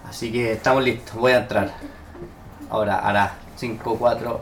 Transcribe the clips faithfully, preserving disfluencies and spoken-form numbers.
Así que estamos listos, voy a entrar. Ahora, a las cinco, cuatro.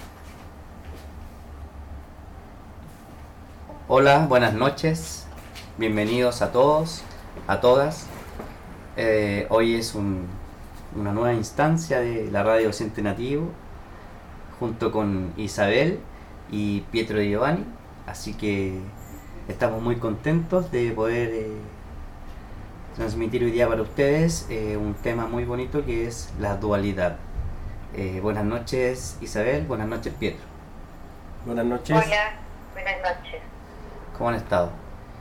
Hola, buenas noches. Bienvenidos a todos, a todas. Eh, hoy es un, una nueva instancia de la Radio Docente Nativo, junto con Isabel y Pietro y Giovanni. Así que estamos muy contentos de poder eh, transmitir hoy día para ustedes eh, un tema muy bonito que es la dualidad. Eh, buenas noches Isabel, buenas noches Pietro. Buenas noches. Hola, buenas noches. ¿Cómo han estado?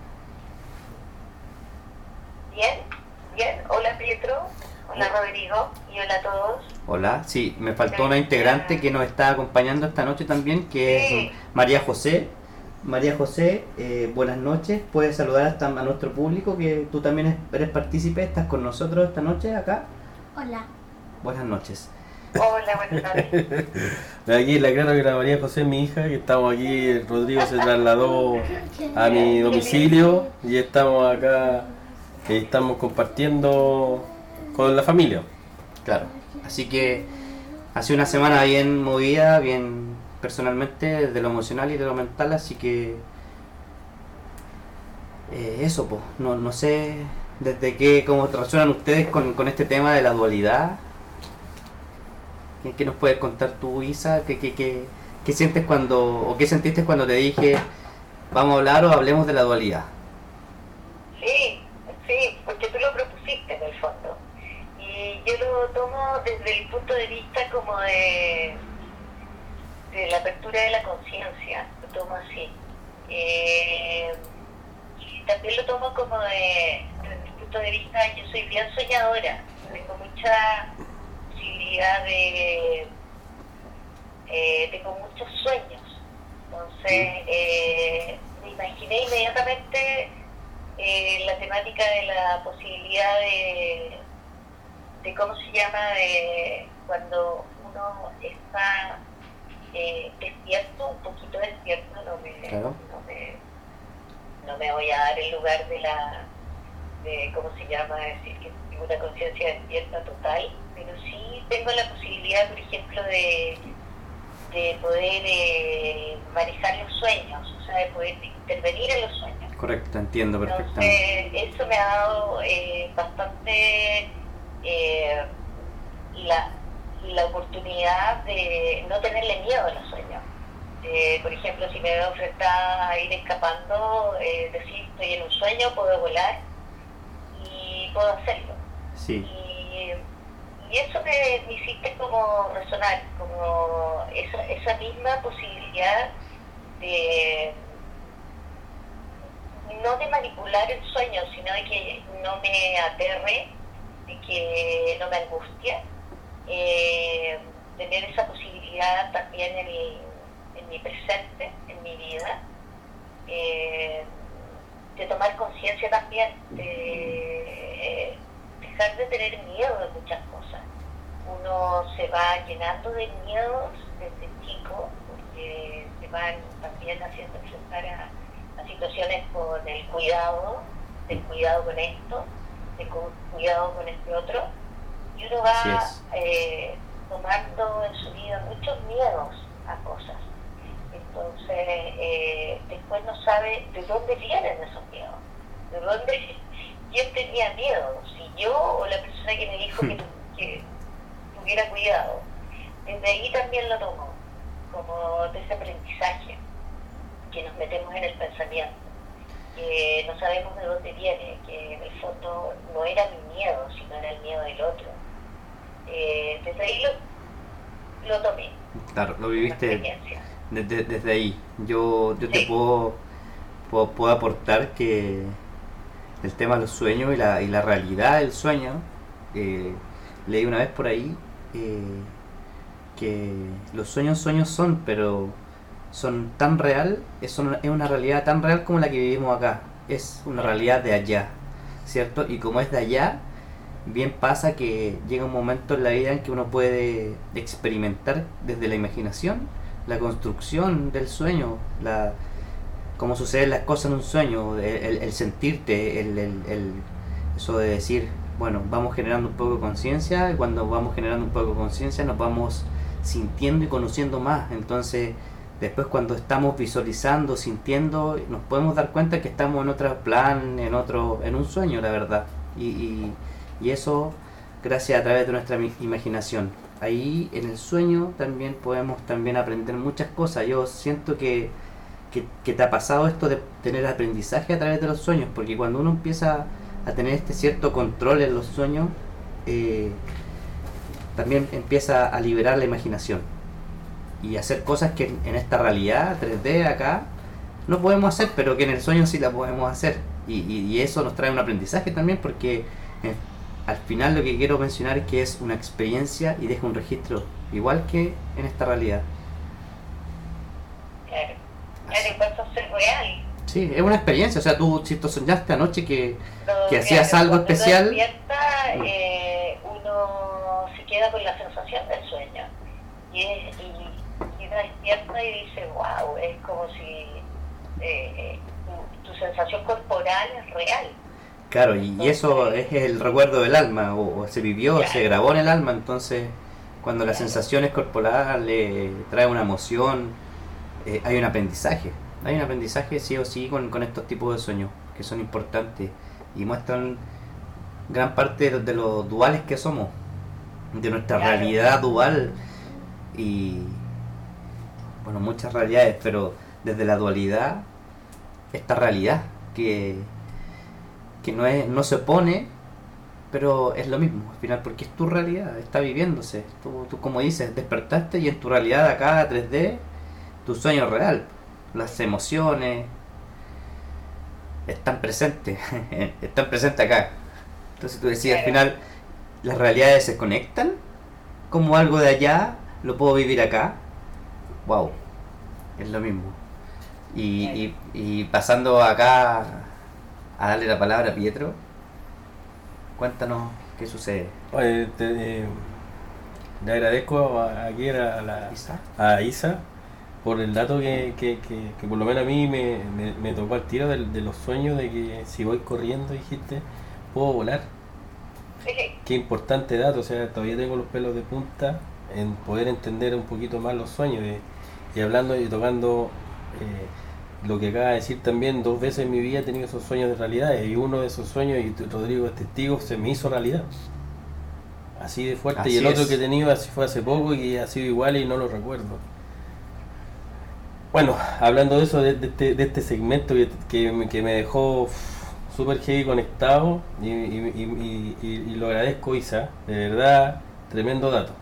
Bien, bien. Hola Pietro, hola Rodrigo y hola a todos. Hola, sí, me faltó una integrante que nos está acompañando esta noche también, que Sí. es María José. María José, eh, buenas noches. Puedes saludar hasta a nuestro público, que tú también eres partícipe, estás con nosotros esta noche acá. Hola. Buenas noches. Hola, buenas noches. De aquí le aclaro que la María José es mi hija, que estamos aquí, Rodrigo se trasladó a mi domicilio y estamos acá, eh, estamos compartiendo con la familia. Claro, así que ha sido una semana bien movida, bien personalmente, de lo emocional y de lo mental, así que eh, eso, pues, no, no sé desde qué, cómo reaccionan ustedes con, con este tema de la dualidad. ¿Qué, qué nos puedes contar tú, Isa? ¿Qué, qué, qué, qué sientes cuando, o qué sentiste cuando te dije, vamos a hablar o hablemos de la dualidad? Sí, sí, porque tú lo propusiste en el fondo. Y yo lo tomo desde el punto de vista como de, de la apertura de la conciencia, lo tomo así. Eh, y también lo tomo como de, desde el punto de vista, yo soy bien soñadora, tengo mucha posibilidad de, eh, tengo muchos sueños. Entonces, eh, me imaginé inmediatamente eh, la temática de la posibilidad de, de cómo se llama, de cuando uno está eh, despierto, un poquito despierto, no me, Claro. no me, no me voy a dar el lugar de la, de cómo se llama, decir que tengo una conciencia despierta total, pero sí tengo la posibilidad, por ejemplo, de, de poder eh, manejar los sueños, o sea, de poder intervenir en los sueños. Correcto, entiendo perfectamente. Entonces, eso me ha dado eh, bastante eh, la, la oportunidad de no tenerle miedo a los sueños. Eh, por ejemplo, si me veo enfrentada a ir escapando, eh, decir estoy en un sueño, puedo volar y puedo hacerlo. Sí, Y, y eso me, me hiciste como resonar, como esa, esa misma posibilidad de no de manipular el sueño, sino de que no me aterre, de que no me angustia, eh, tener esa posibilidad también en, el, en mi presente, en mi vida, eh, de tomar conciencia también, de dejar de tener miedo de muchas cosas. Uno se va llenando de miedos desde chico, porque se van también haciendo enfrentar a a situaciones con el cuidado, del cuidado con esto, del cuidado con este otro, y uno va eh, tomando en su vida muchos miedos a cosas. Entonces, eh, después no sabe de dónde vienen esos miedos, de dónde, quién tenía miedo, si yo o la persona que me dijo que, que tuviera cuidado. Desde ahí también lo tomo, como de ese aprendizaje, que nos metemos en el pensamiento, que no sabemos de dónde viene, que en el fondo no era mi miedo, sino era el miedo del otro. Eh, desde ahí lo, lo tomé. claro, lo viviste desde, desde ahí. Yo, yo te sí. puedo, puedo, puedo aportar que el tema de los sueños y la, y la realidad del sueño, eh, leí una vez por ahí eh, que los sueños sueños son, pero son tan real, es una, es una realidad tan real como la que vivimos acá, es una realidad de allá, ¿cierto? Y como es de allá, bien pasa que llega un momento en la vida en que uno puede experimentar desde la imaginación la construcción del sueño, la cómo suceden las cosas en un sueño, el, el, el sentirte, el, el, el, eso de decir bueno, vamos generando un poco de conciencia, y cuando vamos generando un poco de conciencia nos vamos sintiendo y conociendo más. Entonces, después cuando estamos visualizando, sintiendo, nos podemos dar cuenta que estamos en otro plan, en otro, en un sueño, la verdad. Y, y, y eso gracias a través de nuestra imaginación. Ahí en el sueño también podemos también aprender muchas cosas. Yo siento que, que, que te ha pasado esto de tener aprendizaje a través de los sueños, porque cuando uno empieza a tener este cierto control en los sueños, eh, también empieza a liberar la imaginación y hacer cosas que en esta realidad tres D acá no podemos hacer, pero que en el sueño sí la podemos hacer. Y, y, y eso nos trae un aprendizaje también, porque eh, al final lo que quiero mencionar es que es una experiencia y deja un registro, igual que en esta realidad. Claro, claro, y pasa a ser real. Sí, es una experiencia. O sea, tú, si tú soñaste anoche que, No, que hacías claro, algo cuando especial, uno despierta, eh, uno se queda con la sensación del sueño. Y, es, y, y uno despierta y dice, wow, es como si eh, tu, tu sensación corporal es real. claro, y, y eso es el recuerdo del alma, o, o se vivió, Claro. se grabó en el alma. Entonces, cuando la sensación es corporal, le trae una emoción, eh, hay un aprendizaje. Hay un aprendizaje sí o sí con, con estos tipos de sueños, que son importantes y muestran gran parte de, de lo duales que somos, de nuestra Claro. realidad dual y, bueno, muchas realidades, pero desde la dualidad, esta realidad que, que no es, no se opone, pero es lo mismo al final, porque es tu realidad, está viviéndose. Tú, tú como dices, despertaste y en tu realidad acá tres D, tu sueño es real. Las emociones están presentes, están presentes acá. Entonces tú decías, al final, las realidades se conectan, como algo de allá, lo puedo vivir acá. Wow, es lo mismo. Y, y, y pasando acá a darle la palabra a Pietro, cuéntanos qué sucede. Oye, te, eh, le agradezco a, aquí a, la, Isa. a Isa por el dato que, que, que, que por lo menos a mí me, me, me tocó al tiro de, de los sueños, de que si voy corriendo, dijiste, puedo volar. Sí, Qué importante dato, o sea, todavía tengo los pelos de punta en poder entender un poquito más los sueños. De, y hablando y tocando eh, lo que acaba de decir también, dos veces en mi vida he tenido esos sueños de realidad, y uno de esos sueños, y Rodrigo es testigo, se me hizo realidad. Así de fuerte. Así y el otro es. que he tenido así fue hace poco y ha sido igual y no lo recuerdo. Bueno, hablando de eso, de, de, este, de este segmento que, que, me, que me dejó súper heavy conectado, y, y, y, y, y lo agradezco, Isa, de verdad, tremendo dato.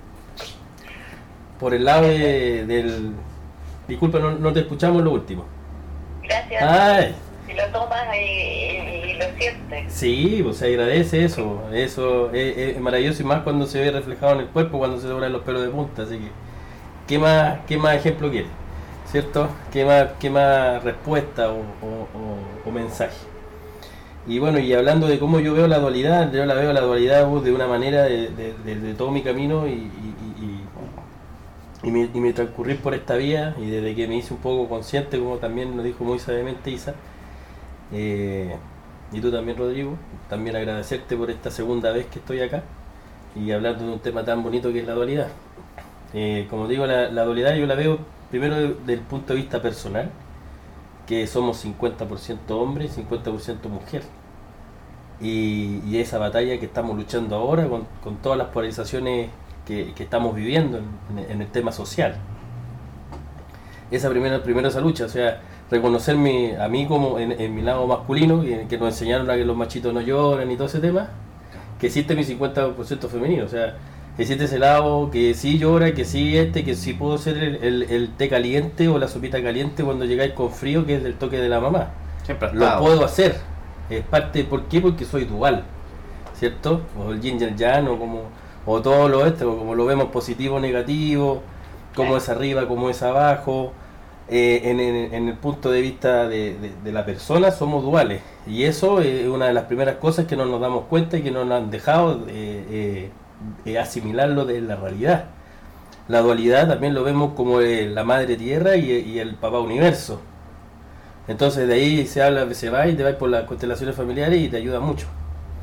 Por el lado de, del... Disculpa, no, no te escuchamos lo último. gracias. Ay, Si lo tomas y, y, y lo sientes. sí, pues se agradece eso, eso es, es maravilloso, y más cuando se ve reflejado en el cuerpo, cuando se doblan los pelos de punta, así que, ¿qué más, qué más ejemplo quieres? ¿Cierto? ¿Qué más, qué más respuesta o, o, o, o mensaje? Y bueno, y hablando de cómo yo veo la dualidad, yo la veo la dualidad uh, de una manera de, de, de, de todo mi camino y, y, y, y, mi, y mi transcurrir por esta vía, y desde que me hice un poco consciente, como también lo dijo muy sabiamente Isa, eh, y tú también, Rodrigo, también agradecerte por esta segunda vez que estoy acá y hablando de un tema tan bonito que es la dualidad. Eh, como digo, la, la dualidad yo la veo primero desde el punto de vista personal, que somos cincuenta por ciento hombre y cincuenta por ciento mujer. Y, y esa batalla que estamos luchando ahora con, con todas las polarizaciones que, que estamos viviendo en, en el tema social. Esa primera, primero esa lucha, o sea, reconocerme a mí como en, en mi lado masculino, que, que nos enseñaron a que los machitos no lloran y todo ese tema, que existe mi cincuenta por ciento femenino, o sea, existe ese lado que sí llora, que sí este, que sí puedo ser el, el, el té caliente o la sopita caliente cuando llegáis con frío, que es del toque de la mamá. Siempre ha Lo estado. puedo hacer, es parte, ¿por qué? Porque soy dual, ¿cierto? O el yin y el yang, o como, o todo lo esto, como lo vemos positivo o negativo, como es arriba, como es abajo. Eh, en, en, en el punto de vista de, de, de la persona somos duales, y eso es una de las primeras cosas que no nos damos cuenta y que no nos han dejado eh, eh, eh, asimilarlo de la realidad. La dualidad también lo vemos como eh, la madre tierra y, y el papá universo. Entonces de ahí se habla, se va y te vas por las constelaciones familiares y te ayuda mucho.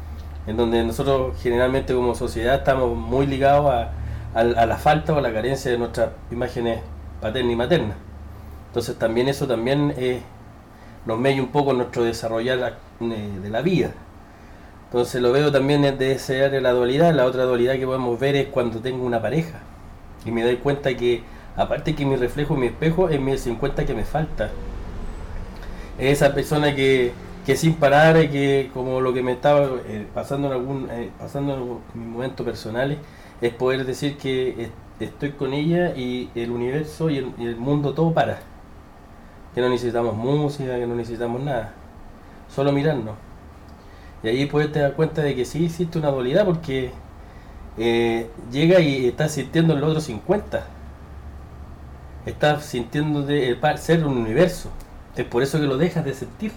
en donde nosotros generalmente como sociedad estamos muy ligados a, a, a la falta o a la carencia de nuestras imágenes paterna y materna. Entonces también eso también eh, nos mella un poco nuestro desarrollar eh, de la vida. Entonces lo veo también de ese área de la dualidad. La otra dualidad que podemos ver es cuando tengo una pareja y me doy cuenta que, aparte que mi reflejo, mi espejo, es mi cincuenta que me falta. Es esa persona que, que sin parar, que como lo que me estaba eh, pasando en algún eh, pasando en, algún, en mis momentos personales, es poder decir que est estoy con ella y el universo y el, y el mundo todo para. Que no necesitamos música, que no necesitamos nada, solo mirarnos. Y ahí puedes te dar cuenta de que sí existe una dualidad, porque eh, llega y estás sintiendo el otro cincuenta. Estás sintiendo de, el ser un universo. Es por eso que lo dejas de sentir.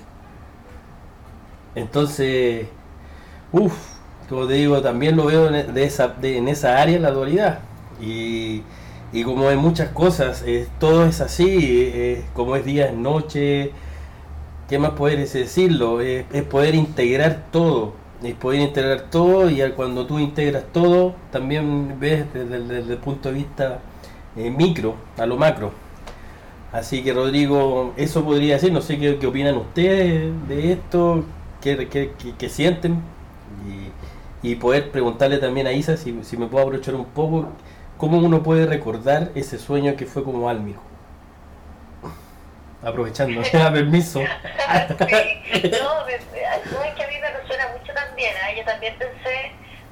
Entonces, uff, como te digo, también lo veo en, de esa, de, en esa área la dualidad. Y, y como en muchas cosas, eh, todo es así, eh, como es día, es noche. ¿Qué más poder es decirlo? Es, es poder integrar todo, es poder integrar todo, y cuando tú integras todo, también ves desde, desde el punto de vista eh, micro a lo macro. Así que Rodrigo, eso podría decir, no sé qué, qué opinan ustedes de esto, qué, qué, qué, qué sienten, y, y poder preguntarle también a Isa, si, si me puedo aprovechar un poco, cómo uno puede recordar ese sueño que fue como álmico. Aprovechando, me da permiso. Sí. No, me, no, es que a mí me resuena mucho también, ¿eh? Yo también pensé,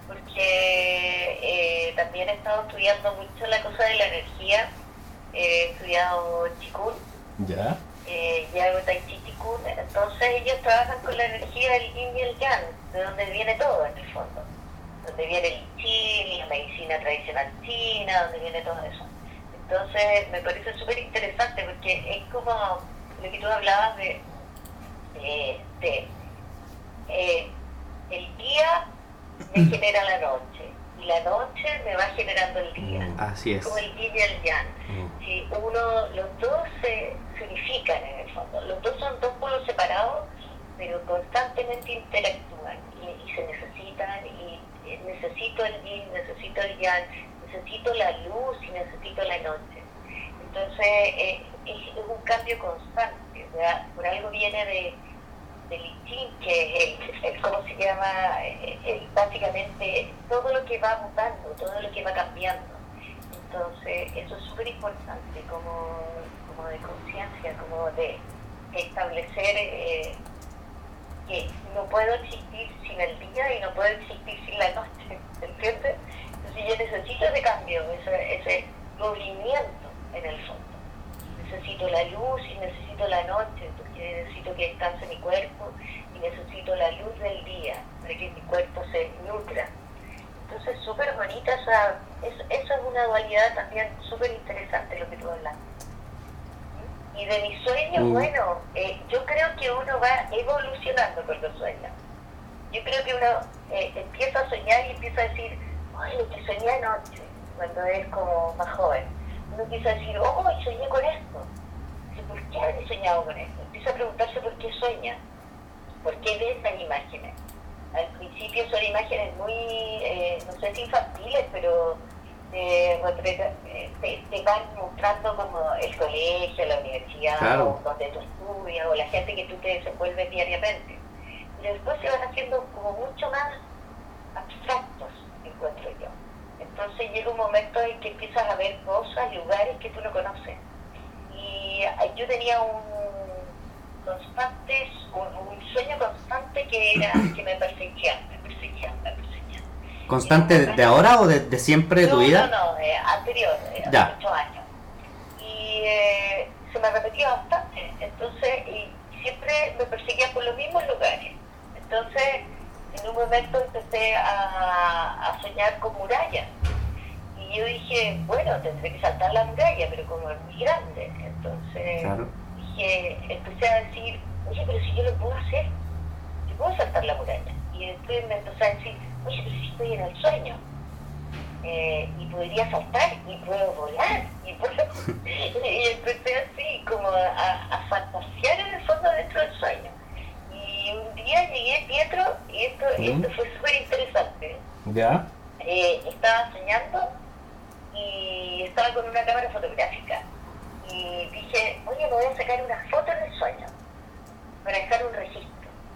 porque eh, también he estado estudiando mucho la cosa de la energía, eh, he estudiado Qigong, ya, eh, y hago Tai Chi Qigong, entonces ellos trabajan con la energía del Yin y el Yang, de donde viene todo en el fondo, donde viene el Qi, la medicina tradicional china, donde viene todo eso. Entonces me parece súper interesante, porque es como lo que tú hablabas de, de, de eh, el día me genera la noche y la noche me va generando el día. Así es. Como el yin y el yang. Si uno, los dos se, se unifican en el fondo. Los dos son dos polos separados, pero constantemente interactúan y, y se necesitan. Y, y necesito el yin, necesito el yang, necesito la luz y necesito la noche. Entonces eh, es, es un cambio constante, o sea, por algo viene de del I Ching, que es el, el, ¿cómo se llama? El, el, básicamente todo lo que va mutando, todo lo que va cambiando. Entonces eso es súper importante, como, como de conciencia, como de establecer eh, que no puedo existir sin el día y no puedo existir sin la noche, ¿entiendes? Entonces yo necesito ese cambio, ese, ese movimiento en el fondo. Necesito la luz y necesito la noche, porque necesito que descanse mi cuerpo, y necesito la luz del día para que mi cuerpo se nutra. Entonces súper bonita esa, es, esa es una dualidad también súper interesante lo que tú hablas. Y de mis sueños, mm. bueno, eh, yo creo que uno va evolucionando con los sueños. Yo creo que uno eh, empieza a soñar y empieza a decir, ay, lo que soñé anoche, cuando es como más joven. Uno empieza a decir, oh, soñé con esto. ¿Por qué he soñado con esto? Empieza a preguntarse por qué sueña, por qué ve esas imágenes. Al principio son imágenes muy, eh, no sé si infantiles, pero eh, te, te van mostrando como el colegio, la universidad, claro, o donde tú estudias, o la gente que tú te desenvuelves diariamente. Pero después se van haciendo como mucho más abstractos, encuentro yo. Entonces llega un momento en que empiezas a ver cosas, lugares que tú no conoces. Y yo tenía un constante, un, un sueño constante que era que me perseguía, me perseguía, me perseguía. ¿Constante de, de ahora o de, de siempre de tu no, vida? No, no, eh, anterior, eh, hace ocho años. Y eh, se me repetía bastante, entonces, y siempre me perseguía por los mismos lugares. Entonces, en un momento empecé a, a soñar con murallas. Y yo dije, bueno, tendré que saltar la muralla, pero como es muy grande. Entonces, claro, dije, empecé a decir, oye, pero si yo lo puedo hacer, yo puedo saltar la muralla. Y después me empecé a decir, oye, pero si estoy en el sueño, eh, y podría saltar, y puedo volar, y puedo... y empecé así, como a, a fantasear en el fondo dentro del sueño. Y y un día llegué, Pietro, y esto, ¿Mm? esto fue súper interesante. ¿Ya? Eh, estaba soñando y estaba con una cámara fotográfica. Y dije, oye, me voy a sacar una foto en el sueño para dejar un registro.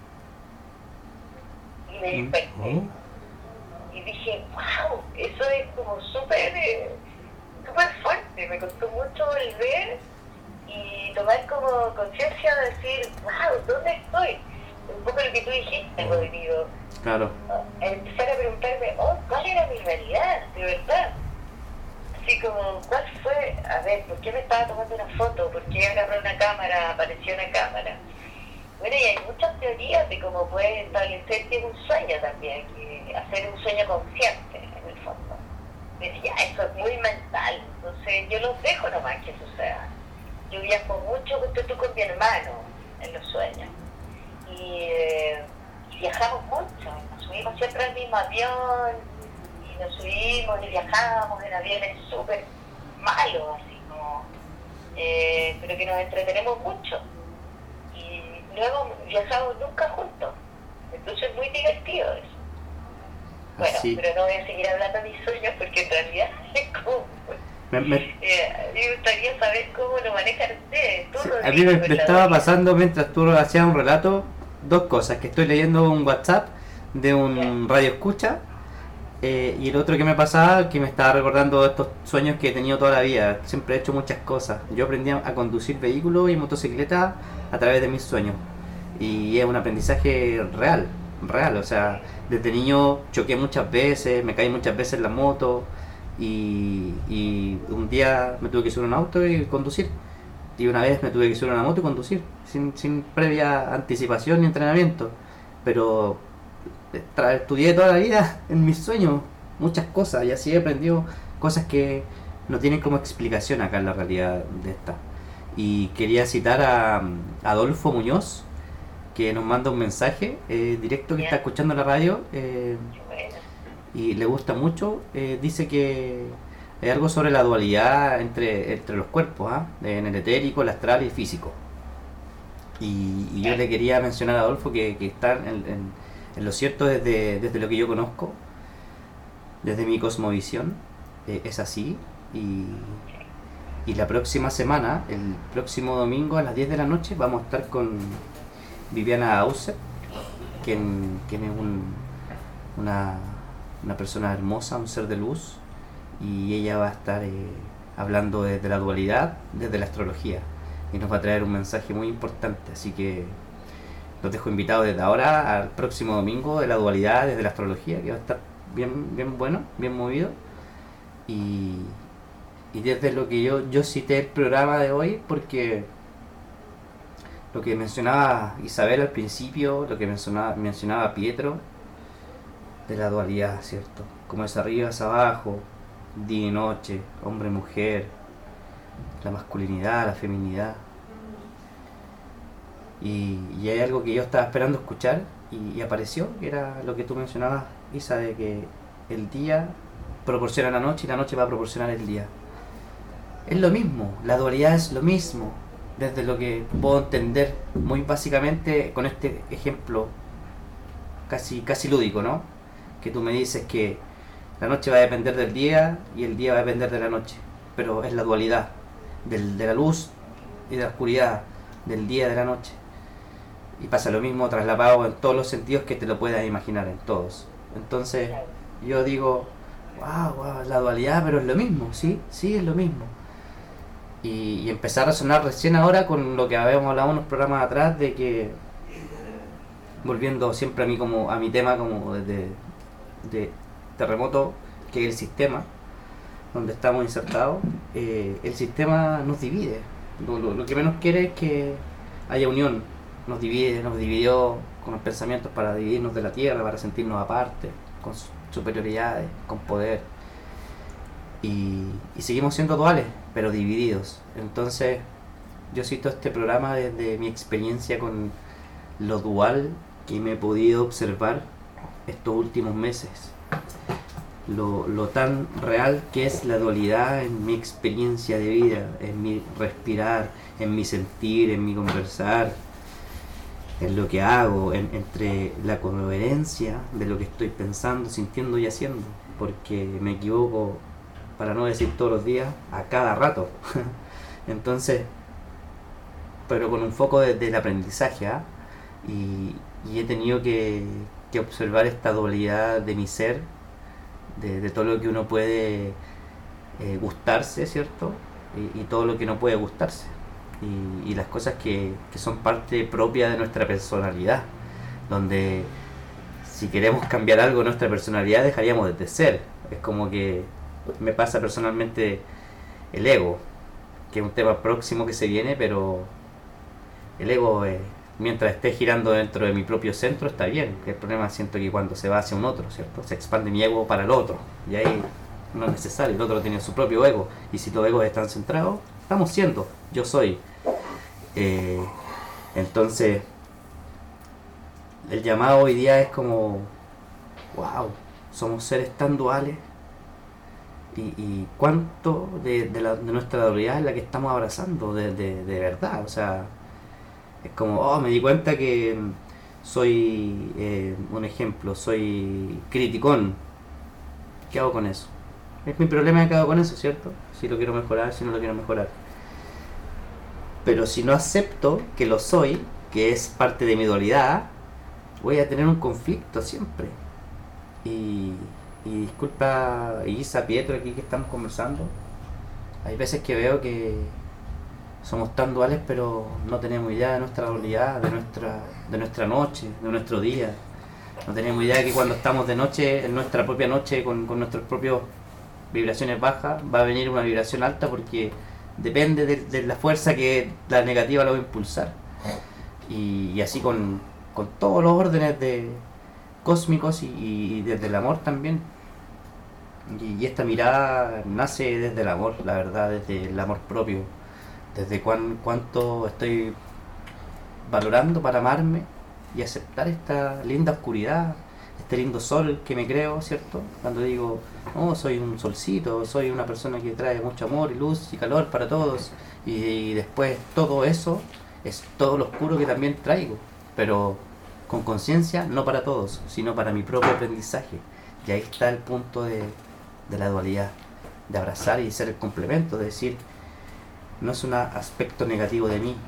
Y me desperté. ¿Mm? Y dije, wow, eso es como súper eh, súper fuerte. Me costó mucho volver y tomar como conciencia de decir, wow, ¿dónde estoy? Un poco lo que tú dijiste, Rodrigo. Claro. Empezar a preguntarme, oh, ¿cuál era mi realidad? De verdad. Así como, ¿cuál fue? A ver, ¿por qué me estaba tomando una foto? ¿Por qué agarré una cámara? Apareció una cámara. Bueno, y hay muchas teorías de cómo puedes establecer que es un sueño también, que hacer un sueño consciente, en el fondo. Decía, eso es muy mental, entonces yo los dejo nomás que suceda. Yo viajo mucho junto tú con mi hermano en los sueños. Y, eh, y viajamos mucho, nos subimos siempre al mismo avión, y nos subimos y viajamos en aviones súper malos, así como, eh, pero que nos entretenemos mucho. No hemos viajado nunca juntos, entonces es muy divertido eso. Bueno, Así. pero no voy a seguir hablando de mis sueños porque en realidad es como... Me, me, Eh, a mí me gustaría saber cómo lo manejan ustedes. Tú, sí, Rodrigo, a mí me, con me la estaba doble. pasando mientras tú hacías un relato dos cosas, que estoy leyendo un WhatsApp de un radio escucha eh, y el otro que me pasaba, que me estaba recordando estos sueños que he tenido toda la vida. Siempre he hecho muchas cosas. Yo aprendí a conducir vehículos y motocicletas a través de mis sueños y es un aprendizaje real, real, o sea, desde niño choqué muchas veces, me caí muchas veces en la moto y, y un día me tuve que subir a un auto y conducir. Y una vez me tuve que subir a una moto y conducir, sin, sin previa anticipación ni entrenamiento. Pero tra- estudié toda la vida en mis sueños muchas cosas y así he aprendido cosas que no tienen como explicación acá en la realidad de esta. Y quería citar a, a Adolfo Muñoz, que nos manda un mensaje eh, directo, que Ya. está escuchando la radio eh, Bueno, y le gusta mucho. Eh, dice que hay algo sobre la dualidad entre, entre los cuerpos, ¿ah? En el etérico, el astral y el físico. Y, y yo le quería mencionar a Adolfo que, que está en, en- en lo cierto desde, desde lo que yo conozco, desde mi cosmovisión, eh, es así. Y, y la próxima semana, el próximo domingo a las diez de la noche, vamos a estar con Viviana Auser, quien, quien es un, una, una persona hermosa, un ser de luz, y ella va a estar eh, hablando desde la dualidad, desde la astrología, y nos va a traer un mensaje muy importante, así que los dejo invitados desde ahora al próximo domingo de la dualidad desde la astrología, que va a estar bien, bien bueno, bien movido, y, y desde lo que yo, yo cité el programa de hoy, porque lo que mencionaba Isabel al principio, lo que mencionaba, mencionaba Pietro, de la dualidad, ¿cierto? Como es arriba, es abajo, día y noche, hombre, mujer, la masculinidad, la feminidad. Y, y hay algo que yo estaba esperando escuchar y, y apareció, que era lo que tú mencionabas, Isa, de que el día proporciona la noche y la noche va a proporcionar el día. Es lo mismo, la dualidad es lo mismo, desde lo que puedo entender muy básicamente con este ejemplo casi, casi lúdico, ¿no? Que tú me dices que la noche va a depender del día y el día va a depender de la noche, pero es la dualidad del, de la luz y de la oscuridad, del día y de la noche. Y pasa lo mismo trasladado en todos los sentidos que te lo puedas imaginar, en todos. Entonces yo digo, wow, wow, la dualidad, pero es lo mismo, sí, sí, es lo mismo. Y, y empezar a resonar recién ahora con lo que habíamos hablado en unos programas atrás, de que, volviendo siempre a mí como a mi tema como de, de terremoto, que es el sistema donde estamos insertados, eh, el sistema nos divide. Lo, lo, lo que menos quiere es que haya unión. Nos divide, nos dividió con los pensamientos para dividirnos de la tierra, para sentirnos aparte, con superioridades, con poder. Y, y seguimos siendo duales, pero divididos. Entonces, yo cito este programa desde mi experiencia con lo dual que me he podido observar estos últimos meses. Lo, lo tan real que es la dualidad en mi experiencia de vida, en mi respirar, en mi sentir, en mi conversar. en lo que hago, en, entre la coherencia de lo que estoy pensando, sintiendo y haciendo, porque me equivoco, para no decir todos los días, a cada rato. Entonces, pero con un foco de, del aprendizaje, ¿eh? y, y he tenido que, que observar esta dualidad de mi ser, de, de todo lo que uno puede eh, gustarse, ¿cierto? Y, y todo lo que no puede gustarse. Y, y las cosas que, que son parte propia de nuestra personalidad, donde si queremos cambiar algo de nuestra personalidad dejaríamos de ser. Es como que me pasa personalmente el ego, que es un tema próximo que se viene, pero el ego, eh, mientras esté girando dentro de mi propio centro, está bien. El problema siento que cuando se va hacia un otro, ¿cierto? Se expande mi ego para el otro, y ahí no es necesario, el otro tiene su propio ego, y si los egos están centrados, estamos siendo, yo soy. Eh, entonces, el llamado hoy día es como, wow, somos seres tan duales, y, y cuánto de, de, la, de nuestra dualidad es la que estamos abrazando de, de, de verdad. O sea, es como, oh, me di cuenta que soy, eh, un ejemplo, soy criticón. ¿Qué hago con eso? Es mi problema, que hago con eso, ¿cierto? Si lo quiero mejorar, si no lo quiero mejorar. Pero si no acepto que lo soy, que es parte de mi dualidad, voy a tener un conflicto siempre. Y, y disculpa, Isa, Pietro, aquí que estamos conversando, hay veces que veo que somos tan duales, pero no tenemos idea de nuestra dualidad, de nuestra, de nuestra noche, de nuestro día. No tenemos idea de que cuando estamos de noche, en nuestra propia noche, con, con nuestras propias vibraciones bajas, va a venir una vibración alta, porque depende de, de la fuerza que la negativa lo va a impulsar. Y, y así con, con todos los órdenes de cósmicos, y, y desde el amor también. Y, y esta mirada nace desde el amor, la verdad, desde el amor propio, desde cuán, cuánto estoy valorando para amarme y aceptar esta linda oscuridad, este lindo sol que me creo, ¿cierto? Cuando digo, oh, soy un solcito, soy una persona que trae mucho amor y luz y calor para todos, y, y después todo eso es todo lo oscuro que también traigo, pero con conciencia, no para todos, sino para mi propio aprendizaje. Y ahí está el punto de, de la dualidad, de abrazar y ser el complemento, de decir, no es un aspecto negativo de mí,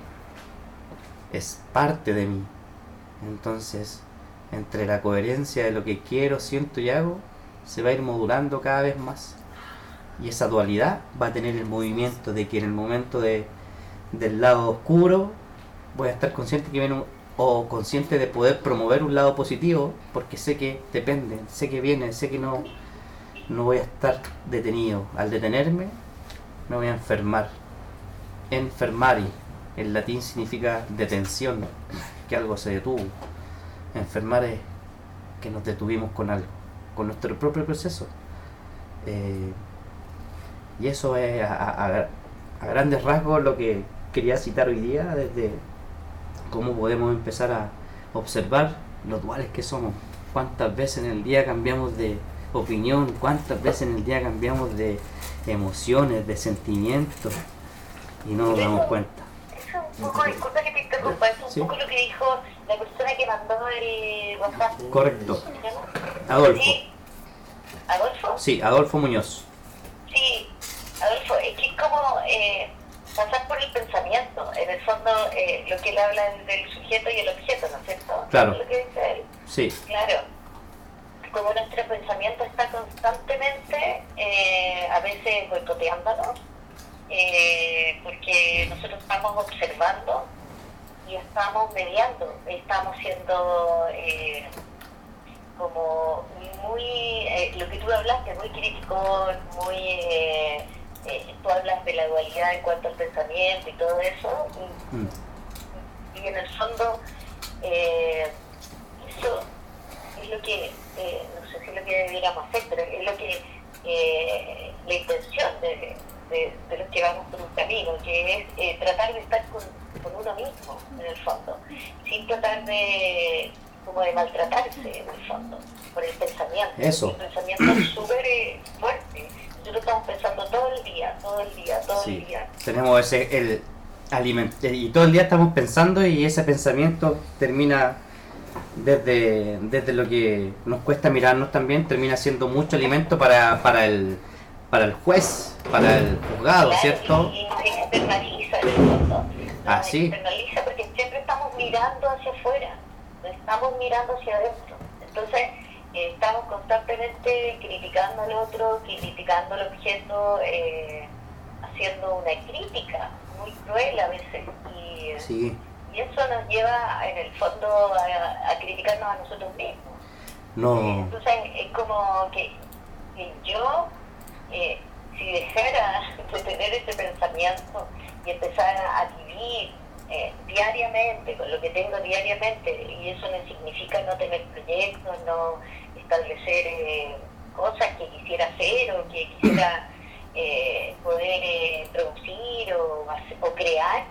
es parte de mí. Entonces, entre la coherencia de lo que quiero, siento y hago, se va a ir modulando cada vez más. Y esa dualidad va a tener el movimiento de que en el momento de, del lado oscuro voy a estar consciente que viene un, o consciente de poder promover un lado positivo, porque sé que depende, sé que viene, sé que no, no voy a estar detenido. Al detenerme me voy a enfermar. Enfermari, en latín significa detención, que algo se detuvo. Enfermar es que nos detuvimos con algo, con nuestro propio proceso. Eh, y eso es a, a, a grandes rasgos lo que quería citar hoy día, desde cómo podemos empezar a observar lo duales que somos. Cuántas veces en el día cambiamos de opinión, cuántas veces en el día cambiamos de emociones, de sentimientos, y no nos damos cuenta. Eso es un poco, disculpa que te interrumpa, es un ¿Sí? poco lo que dijo la persona que mandó el WhatsApp. Correcto. Adolfo. Sí. ¿Adolfo? Sí, Adolfo Muñoz. Sí, Adolfo, es que es como eh, pasar por el pensamiento. En el fondo, eh, lo que él habla del sujeto y el objeto, ¿no es cierto? Claro. ¿Es lo que dice él? Sí. Claro. Como nuestro pensamiento está constantemente, eh, a veces boicoteándonos, eh, porque nosotros estamos observando y estamos mediando, estamos siendo eh, como muy, eh, lo que tú hablaste, muy crítico, muy, eh, eh, tú hablas de la dualidad en cuanto al pensamiento y todo eso, y, Mm. y en el fondo eh, eso es lo que, eh, no sé si es lo que deberíamos hacer, pero es lo que, eh, la intención de, de, de los que vamos por un camino, que es eh, tratar de estar con, con uno mismo, en el fondo, sin tratar de, como de maltratarse, en el fondo, por el pensamiento. Eso. El pensamiento es súper eh, fuerte. Nosotros estamos pensando todo el día, todo el día, todo Sí. el día. Tenemos ese, el, aliment- y todo el día estamos pensando y ese pensamiento termina desde, desde lo que nos cuesta mirarnos también, termina siendo mucho alimento para, para el para el juez, para el juzgado, claro, ¿cierto? Y, y se externaliza en el fondo. Ah, Se sí. externaliza porque siempre estamos mirando hacia afuera, no estamos mirando hacia adentro. Entonces, eh, estamos constantemente criticando al otro, criticando al objeto, eh, haciendo una crítica muy cruel a veces. Y, Sí. y eso nos lleva, en el fondo, a, a criticarnos a nosotros mismos. No. Entonces, es como que, que yo, eh, si dejara de tener ese pensamiento y empezar a vivir eh, diariamente con lo que tengo diariamente, y eso no significa no tener proyectos, no establecer eh, cosas que quisiera hacer o que quisiera eh, poder eh, producir o, o crear,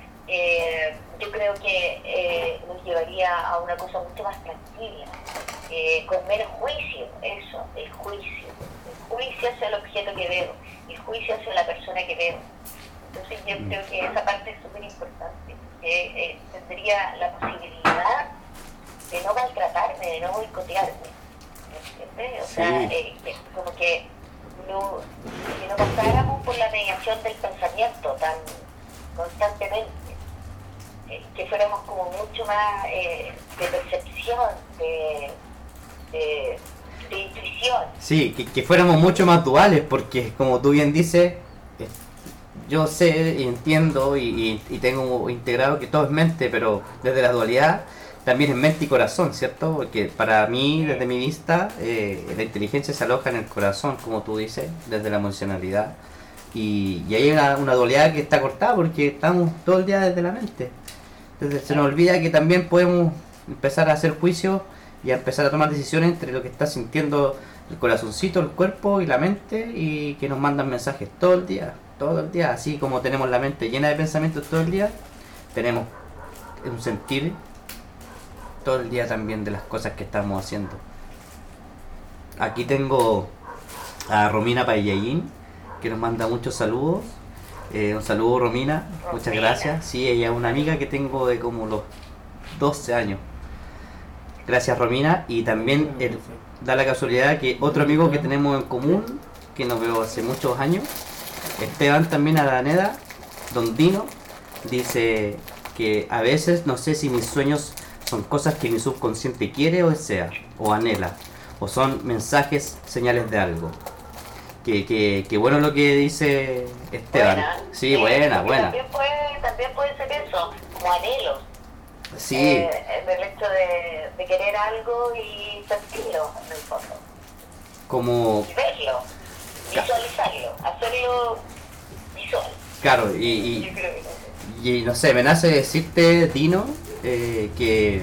eh, yo creo que eh, nos llevaría a una cosa mucho más tranquila, eh, con menos juicio. Eso, el juicio el juicio hacia el objeto que veo, el juicio hacia la persona que veo. Entonces yo creo que esa parte es súper importante, que eh, tendría la posibilidad de no maltratarme, de no boicotearme, ¿entiendes? O sea, Sí. eh, que como que no, que no pasáramos por la mediación del pensamiento tan constantemente, eh, que fuéramos como mucho más eh, de percepción, de, de, de intuición. Sí, que, que fuéramos mucho más duales, porque como tú bien dices, eh, yo sé y entiendo y, y, y tengo integrado que todo es mente, pero desde la dualidad también es mente y corazón, ¿cierto? Porque para mí, desde mi vista, eh, la inteligencia se aloja en el corazón, como tú dices, desde la emocionalidad. Y, y hay una, una dualidad que está cortada porque estamos todo el día desde la mente. Entonces se nos olvida que también podemos empezar a hacer juicios y a empezar a tomar decisiones entre lo que está sintiendo el corazoncito, el cuerpo y la mente, y que nos mandan mensajes todo el día, todo el día. Así como tenemos la mente llena de pensamientos todo el día, tenemos un sentir todo el día también de las cosas que estamos haciendo. Aquí tengo a Romina Payallín, que nos manda muchos saludos. Eh, un saludo, Romina, muchas Romina. gracias. Sí, ella es una amiga que tengo de como los doce años. Gracias, Romina. Y también el, da la casualidad que otro amigo que tenemos en común, que nos veo hace muchos años, Esteban también Araneda, Don Dino, dice que a veces no sé si mis sueños son cosas que mi subconsciente quiere o desea, o anhela, o son mensajes, señales de algo. Que, que, que bueno lo que dice Esteban. Buena. Sí, buena, porque buena. También puede, también puede ser eso, como anhelos. Sí, Eh, en el hecho de, de querer algo y sentirlo en el fondo. como, Y verlo, visualizarlo, hacerlo visual. claro, y, Yo y, creo que no y no sé, me nace decirte, Dino, eh, que,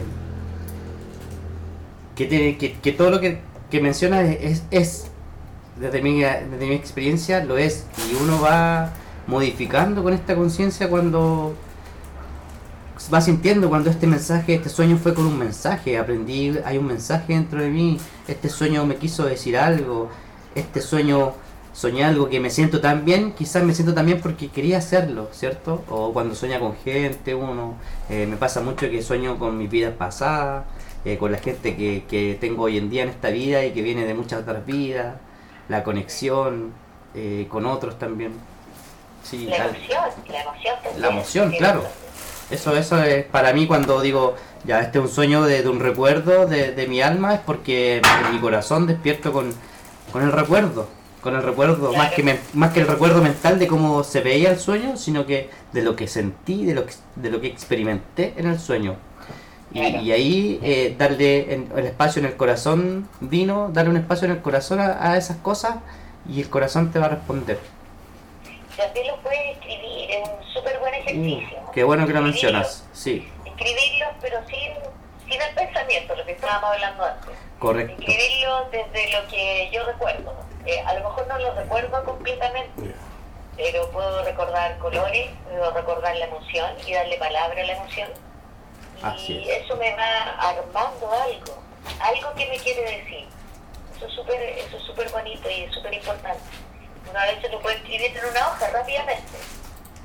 que, te- que, que todo lo que, que mencionas es, es desde, mi, desde mi experiencia, lo es. Y uno va modificando con esta conciencia cuando va sintiendo cuando este mensaje, este sueño fue con un mensaje, aprendí, hay un mensaje dentro de mí, este sueño me quiso decir algo, este sueño soñé algo que me siento tan bien, quizás me siento tan bien porque quería hacerlo, ¿cierto? O cuando sueña con gente, uno, eh, me pasa mucho que sueño con mis vidas pasadas, eh, con la gente que, que tengo hoy en día en esta vida y que viene de muchas otras vidas, la conexión eh, con otros también. Sí, La tal- emoción, la emoción también. La emoción, Sí, claro. Eso, eso es para mí cuando digo, ya, este es un sueño de, de un recuerdo de, de mi alma, es porque en mi corazón despierto con, con el recuerdo, con el recuerdo, Claro. más que me- más que el recuerdo mental de cómo se veía el sueño, sino que de lo que sentí, de lo que, de lo que experimenté en el sueño. Y, Claro. y ahí eh, darle en- el espacio en el corazón, Dino, darle un espacio en el corazón a, a esas cosas y el corazón te va a responder. También lo puedes escribir, es un súper buen ejercicio. Uh, qué bueno que lo Escribirlo. mencionas, sí, Escribirlo, pero sin, sin el pensamiento, lo que estábamos hablando antes. correcto. Escribirlo desde lo que yo recuerdo. Eh, a lo mejor no lo recuerdo completamente, pero puedo recordar colores, puedo recordar la emoción y darle palabra a la emoción. Así Y es. eso me va armando algo, algo que me quiere decir. Eso es súper eso es súper bonito y es súper importante. Uno a veces lo puede escribir en una hoja rápidamente,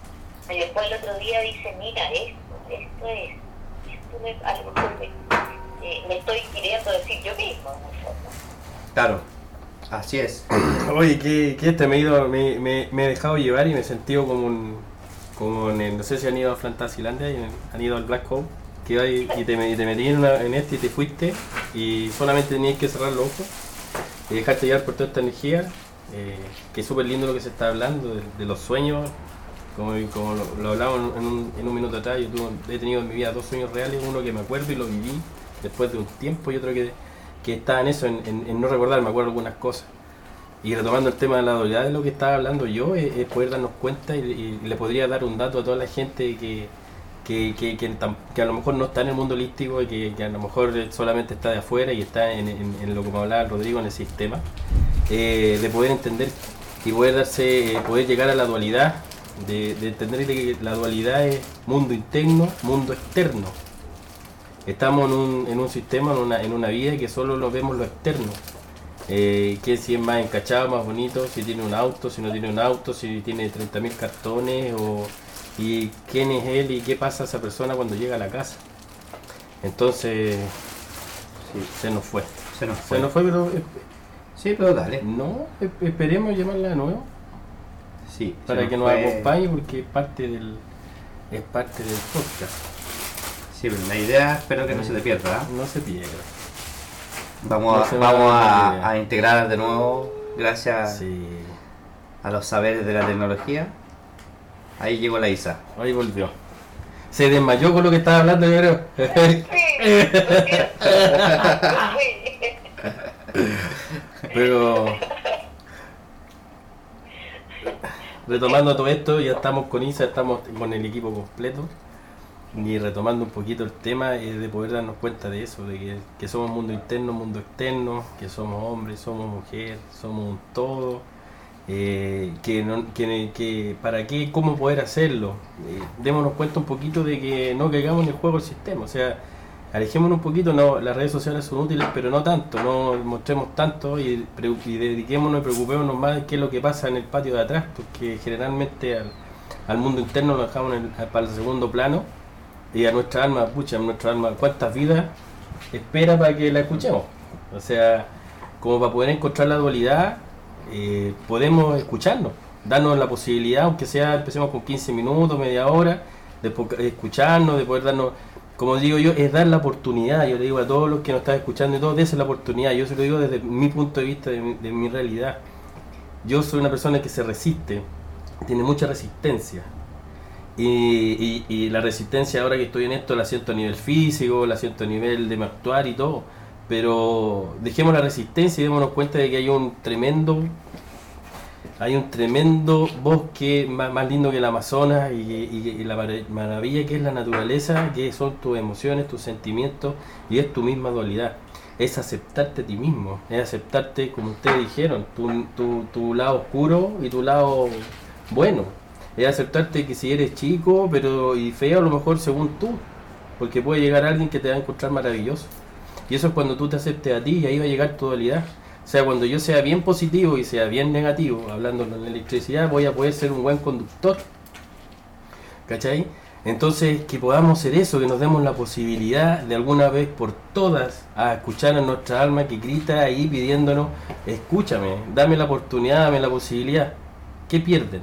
Y después el otro día dice, mira, esto, esto es, esto es algo que me, eh, me estoy queriendo decir yo mismo, en el fondo. Claro, así es. Oye, que, que este me he, ido, me, me, me he dejado llevar y me he sentido como un, como en el, no sé si han ido a Fantasilandia y han ido al Black Hole, que iba y, y te, y te metí en, una, en este y te fuiste y solamente tenías que cerrar los ojos y dejarte llevar por toda esta energía, eh, que es súper lindo lo que se está hablando, de, de los sueños, como, como lo, lo hablábamos en un, en un minuto atrás. Yo tuve, he tenido en mi vida dos sueños reales, uno que me acuerdo y lo viví después de un tiempo y otro que, que estaba en eso, en, en, en no recordar, me acuerdo algunas cosas. Y retomando el tema de la dualidad, de lo que estaba hablando yo, es, es poder darnos cuenta y, y le podría dar un dato a toda la gente que, que, que, que, que a lo mejor no está en el mundo holístico y que, que a lo mejor solamente está de afuera y está en, en, en lo que me hablaba Rodrigo, en el sistema, eh, de poder entender y poder darse, eh, poder llegar a la dualidad, de, de entender que la dualidad es mundo interno, mundo externo. Estamos en un, en un sistema, en una, en una vida que solo lo vemos lo externo. Eh, que si es más encachado, más bonito, si tiene un auto, si no tiene un auto, si tiene treinta mil cartones, o, y quién es él y qué pasa a esa persona cuando llega a la casa. Entonces, sí, se nos fue. Se nos fue. Se nos fue, pero... Eh, sí, pero dale. No, esperemos llamarla de nuevo. Sí, para que nos fue... acompañe, porque es parte del, es parte del podcast. Sí, pero la idea espero que no, no se te pierda. ¿eh? No se pierda. Vamos, no a, vamos a, a integrar de nuevo, gracias sí. a los saberes de la tecnología. Ahí llegó la Isa. Ahí volvió. Se desmayó con lo que estaba hablando, yo creo. Pero retomando todo esto, ya estamos con Isa, estamos con el equipo completo. Y retomando un poquito el tema, es de poder darnos cuenta de eso, de que, que somos mundo interno, mundo externo, que somos hombres, somos mujer, somos un todo, eh, que, no, que, que para qué, cómo poder hacerlo. Eh, démonos cuenta un poquito de que no caigamos en el juego del sistema, o sea, alejémonos un poquito. No, las redes sociales son útiles, pero no tanto, no mostremos tanto y, y dediquémonos y preocupémonos más de qué es lo que pasa en el patio de atrás, porque generalmente al, al mundo interno lo dejamos en el, para el segundo plano. Y a nuestra alma, pucha, a nuestra alma, ¿cuántas vidas espera para que la escuchemos? O sea, como para poder encontrar la dualidad, eh, podemos escucharnos, darnos la posibilidad, aunque sea, empecemos con quince minutos, media hora, de escucharnos, de poder darnos, como digo yo, es dar la oportunidad. Yo le digo a todos los que nos están escuchando y todos, dense la oportunidad. Yo se lo digo desde mi punto de vista, de mi, de mi realidad. Yo soy una persona que se resiste, tiene mucha resistencia. Y, y, y la resistencia ahora que estoy en esto la siento a nivel físico, la siento a nivel de mi actuar y todo, pero dejemos la resistencia y démonos cuenta de que hay un tremendo hay un tremendo bosque más, más lindo que el Amazonas, y, y, y la maravilla que es la naturaleza, que son tus emociones, tus sentimientos, y es tu misma dualidad. Es aceptarte a ti mismo, es aceptarte, como ustedes dijeron, tu, tu, tu lado oscuro y tu lado bueno. Es aceptarte que si eres chico pero y feo, a lo mejor según tú, porque puede llegar alguien que te va a encontrar maravilloso. Y eso es cuando tú te aceptes a ti, y ahí va a llegar tu dualidad. O sea, cuando yo sea bien positivo y sea bien negativo, hablando de la electricidad, voy a poder ser un buen conductor. ¿Cachai? Entonces, que podamos ser eso, que nos demos la posibilidad de alguna vez por todas a escuchar a nuestra alma que grita ahí pidiéndonos, escúchame, dame la oportunidad, dame la posibilidad. ¿Qué pierden?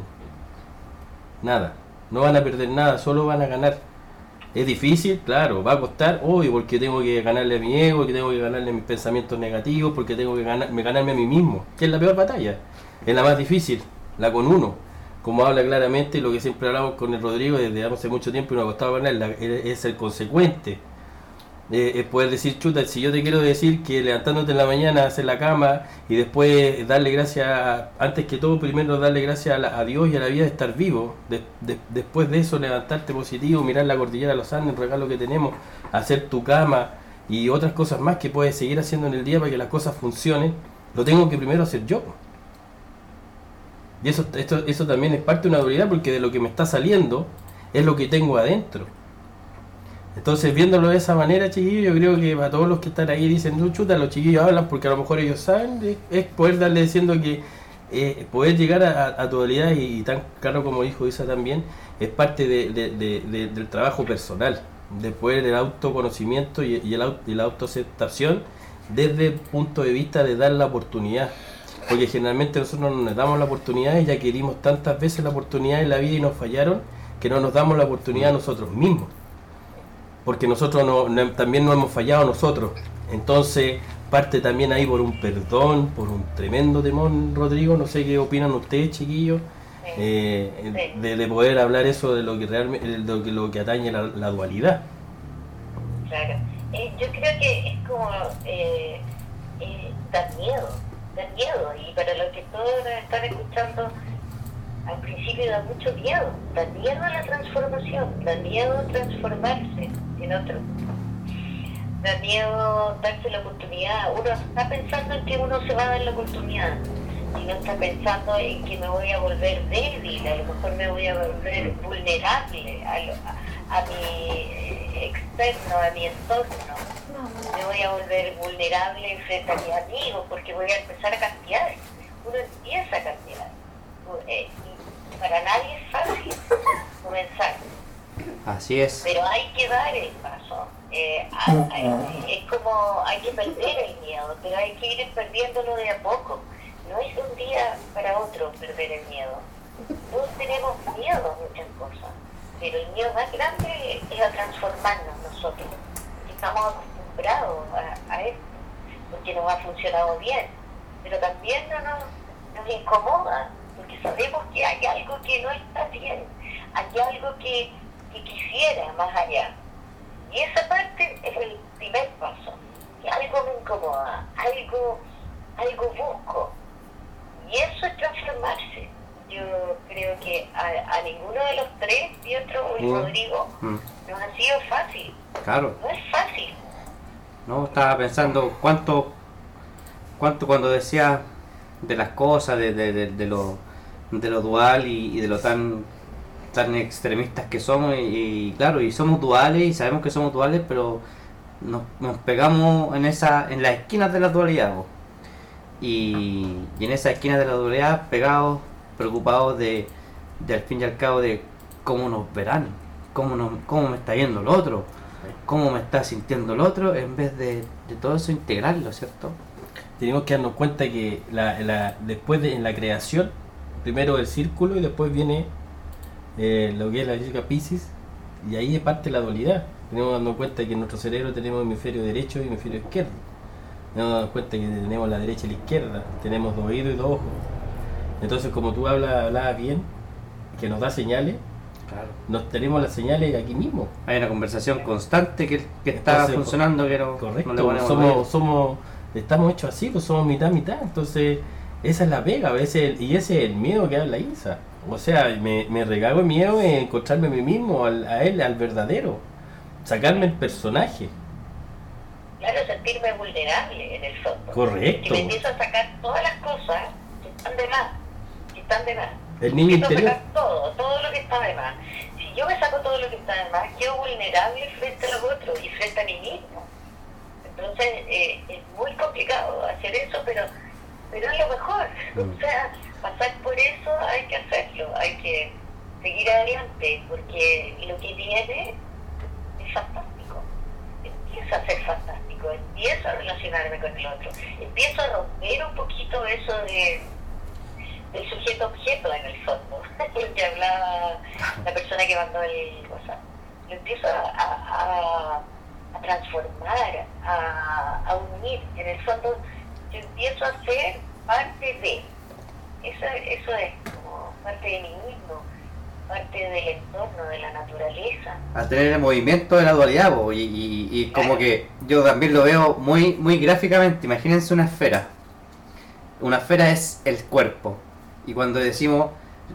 Nada, no van a perder nada, solo van a ganar. Es difícil, claro, va a costar, hoy, porque tengo que ganarle a mi ego, porque tengo que ganarle a mis pensamientos negativos, porque tengo que ganar, ganarme a mí mismo, que es la peor batalla, es la más difícil, la con uno, como habla claramente lo que siempre hablamos con el Rodrigo desde hace mucho tiempo y nos ha costado ganarla, es el consecuente. Eh, es poder decir, chuta, si yo te quiero decir que levantándote en la mañana, hacer la cama y después darle gracias, antes que todo, primero darle gracias a, la, a Dios y a la vida de estar vivo, de, de, después de eso levantarte positivo, mirar la cordillera de los Andes, el regalo que tenemos, hacer tu cama y otras cosas más que puedes seguir haciendo en el día para que las cosas funcionen, lo tengo que primero hacer yo. Y eso, esto, eso también es parte de una dualidad, porque de lo que me está saliendo es lo que tengo adentro. Entonces, viéndolo de esa manera, chiquillos, yo creo que para todos los que están ahí dicen, no, chuta, los chiquillos hablan porque a lo mejor ellos saben, es poder darle diciendo que eh, poder llegar a, a tu dualidad y, y tan claro como dijo Isa también, es parte de, de, de, de, del trabajo personal, de poder el autoconocimiento y, y, el, y la autoaceptación desde el punto de vista de dar la oportunidad. Porque generalmente nosotros no nos damos la oportunidad, ya que dimos tantas veces la oportunidad en la vida y nos fallaron, que no nos damos la oportunidad a nosotros mismos. Porque nosotros no, no, también nos hemos fallado nosotros. Entonces parte también ahí por un perdón, por un tremendo temón, Rodrigo. No sé qué opinan ustedes, chiquillos, Sí. eh, Sí. de, de poder hablar eso de lo que realmente, de lo que, lo que atañe la, la dualidad. Claro. Eh, yo creo que es como eh, eh, da miedo, da miedo. Y para los que todos nos están escuchando, al principio da mucho miedo. Da miedo a la transformación, da miedo transformarse en otro. Da miedo darse la oportunidad. Uno está pensando en que uno se va a dar la oportunidad. Y no está pensando en que me voy a volver débil, a lo mejor me voy a volver vulnerable a, lo, a, a mi externo, a mi entorno. Me voy a volver vulnerable frente a mis amigos porque voy a empezar a cambiar. Uno empieza a cambiar. Eh, y para nadie es fácil comenzar. Así es. Pero hay que dar el paso. Eh, hay- hay- es como hay que perder el miedo, pero hay que ir perdiéndolo de a poco. No es de un día para otro perder el miedo. Todos tenemos miedo a muchas cosas, pero el miedo más grande es a transformarnos nosotros. Estamos acostumbrados a, a esto, porque nos ha funcionado bien, pero también no nos, nos incomoda, porque sabemos que hay algo que no está bien, hay algo que, que quisiera más allá. Y esa parte es el primer paso, que algo me incomoda, algo, algo busco. Y eso es transformarse. Yo creo que a, a ninguno de los tres, Pietro y Mm. Rodrigo, Mm, nos ha sido fácil. claro. No es fácil. No, estaba pensando cuánto, cuánto cuando decía de las cosas, de, de, de, de lo, de lo dual y, y de lo tan, tan extremistas que somos y, y claro, y somos duales y sabemos que somos duales, pero nos, nos pegamos en esa, en las esquinas de la dualidad, po. y, y en esas esquinas de la dualidad pegados, preocupados de, de al fin y al cabo de cómo nos verán, cómo, nos, cómo me está viendo el otro, cómo me está sintiendo el otro, en vez de, de todo eso integrarlo, ¿cierto? Tenemos que darnos cuenta que la, la, después de en la creación, primero el círculo y después viene eh, lo que es la física Piscis, y ahí es parte de la dualidad. Tenemos que darnos cuenta que en nuestro cerebro tenemos hemisferio derecho y hemisferio izquierdo. Tenemos que darnos cuenta que tenemos la derecha y la izquierda, tenemos dos oídos y dos ojos. Entonces, como tú hablas, hablabas bien, que nos da señales, Claro. nos tenemos las señales aquí mismo. Hay una conversación constante que, que está Entonces, funcionando, que no, Correcto, no le ponemos somos, ruido. somos, estamos hechos así, pues somos mitad, mitad. Entonces, esa es la pega, a veces, y ese es el miedo que habla Isa. O sea, me, me regago el miedo en encontrarme a mí mismo, al, a él, al verdadero, sacarme el personaje. Claro, sentirme vulnerable en el fondo. Correcto. Que me empiezo a sacar todas las cosas que están de más, que están de más. El niño Empiezo a interior. sacar todo, todo lo que está de más. Si yo me saco todo lo que está de más, quedo vulnerable frente a los otros y frente a mí mismo. Entonces eh, es muy complicado hacer eso, pero pero es lo mejor. O sea, pasar por eso hay que hacerlo, hay que seguir adelante, porque lo que viene es fantástico. Empieza a ser fantástico, empiezo a relacionarme con el otro, empiezo a romper un poquito eso de del sujeto-objeto en el fondo, el que hablaba la persona que mandó el WhatsApp. Lo empiezo a, a, a transformar, a, a unir. En el fondo, yo empiezo a ser parte de. Eso, eso es como parte de mí mismo, parte del entorno, de la naturaleza. A tener el movimiento de la dualidad, po, y, y, y como que yo también lo veo muy, muy gráficamente. Imagínense una esfera. Una esfera es el cuerpo. Y cuando decimos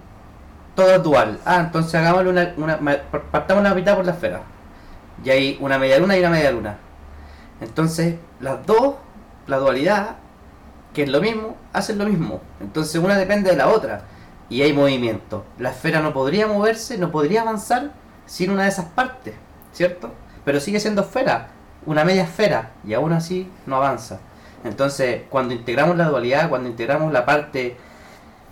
todo es dual, ah, entonces hagámosle una, una ma- partamos la mitad por la esfera. Y hay una media luna y una media luna. Entonces, las dos, la dualidad, que es lo mismo, hacen lo mismo. Entonces una depende de la otra. Y hay movimiento. La esfera no podría moverse, no podría avanzar sin una de esas partes, ¿cierto? Pero sigue siendo esfera, una media esfera, y aún así no avanza. Entonces, cuando integramos la dualidad, cuando integramos la parte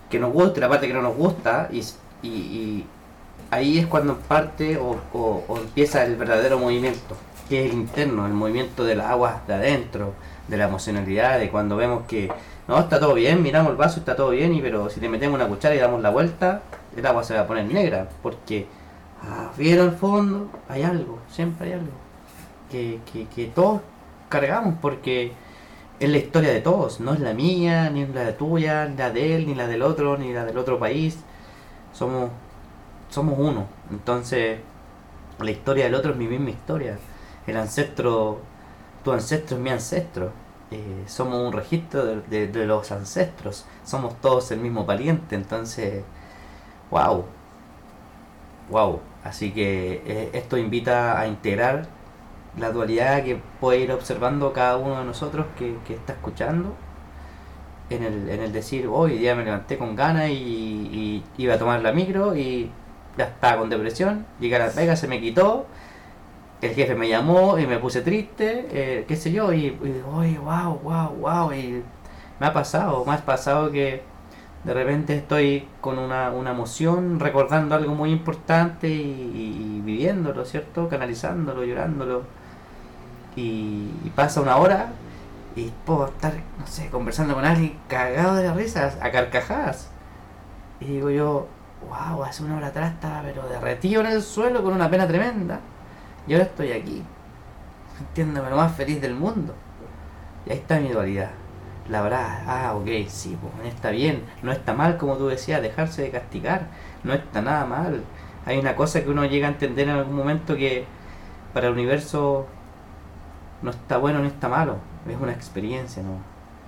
que nos gusta y la parte que no nos gusta, y, y, y ahí es cuando parte o, o, o empieza el verdadero movimiento, que es el interno, el movimiento de las aguas de adentro, de la emocionalidad, de cuando vemos que no, está todo bien, miramos el vaso y está todo bien, y pero si le metemos una cuchara y damos la vuelta, el agua se va a poner negra, porque ah, bien al fondo hay algo, siempre hay algo, que, que, que todos cargamos, porque es la historia de todos, no es la mía, ni es la tuya, ni la de él, ni la del otro, ni la del otro país, somos, somos uno, entonces la historia del otro es mi misma historia, el ancestro, tu ancestro es mi ancestro. Eh, somos un registro de, de, de los ancestros, somos todos el mismo pariente, entonces, wow, wow, así que eh, esto invita a integrar la dualidad que puede ir observando cada uno de nosotros que, que está escuchando, en el, en el decir, hoy día me levanté con ganas y, y iba a tomar la micro y ya estaba con depresión, llegué a la pega, se me quitó. El jefe me llamó y me puse triste, eh, qué sé yo, y, y oye, wow, wow, wow, y me ha pasado, me ha pasado que de repente estoy con una, una emoción, recordando algo muy importante y, y, y viviéndolo, ¿cierto? Canalizándolo, llorándolo, y, y pasa una hora y puedo estar, no sé, conversando con alguien cagado de la risa, a carcajadas, y digo yo, wow, hace una hora atrás estaba pero derretido en el suelo con una pena tremenda. Y ahora estoy aquí, sintiéndome lo más feliz del mundo. Y ahí está mi dualidad. La verdad, ah, ok, sí, pues está bien. No está mal, como tú decías, dejarse de castigar. No está nada mal. Hay una cosa que uno llega a entender en algún momento, que para el universo no está bueno ni está malo. Es una experiencia, ¿no?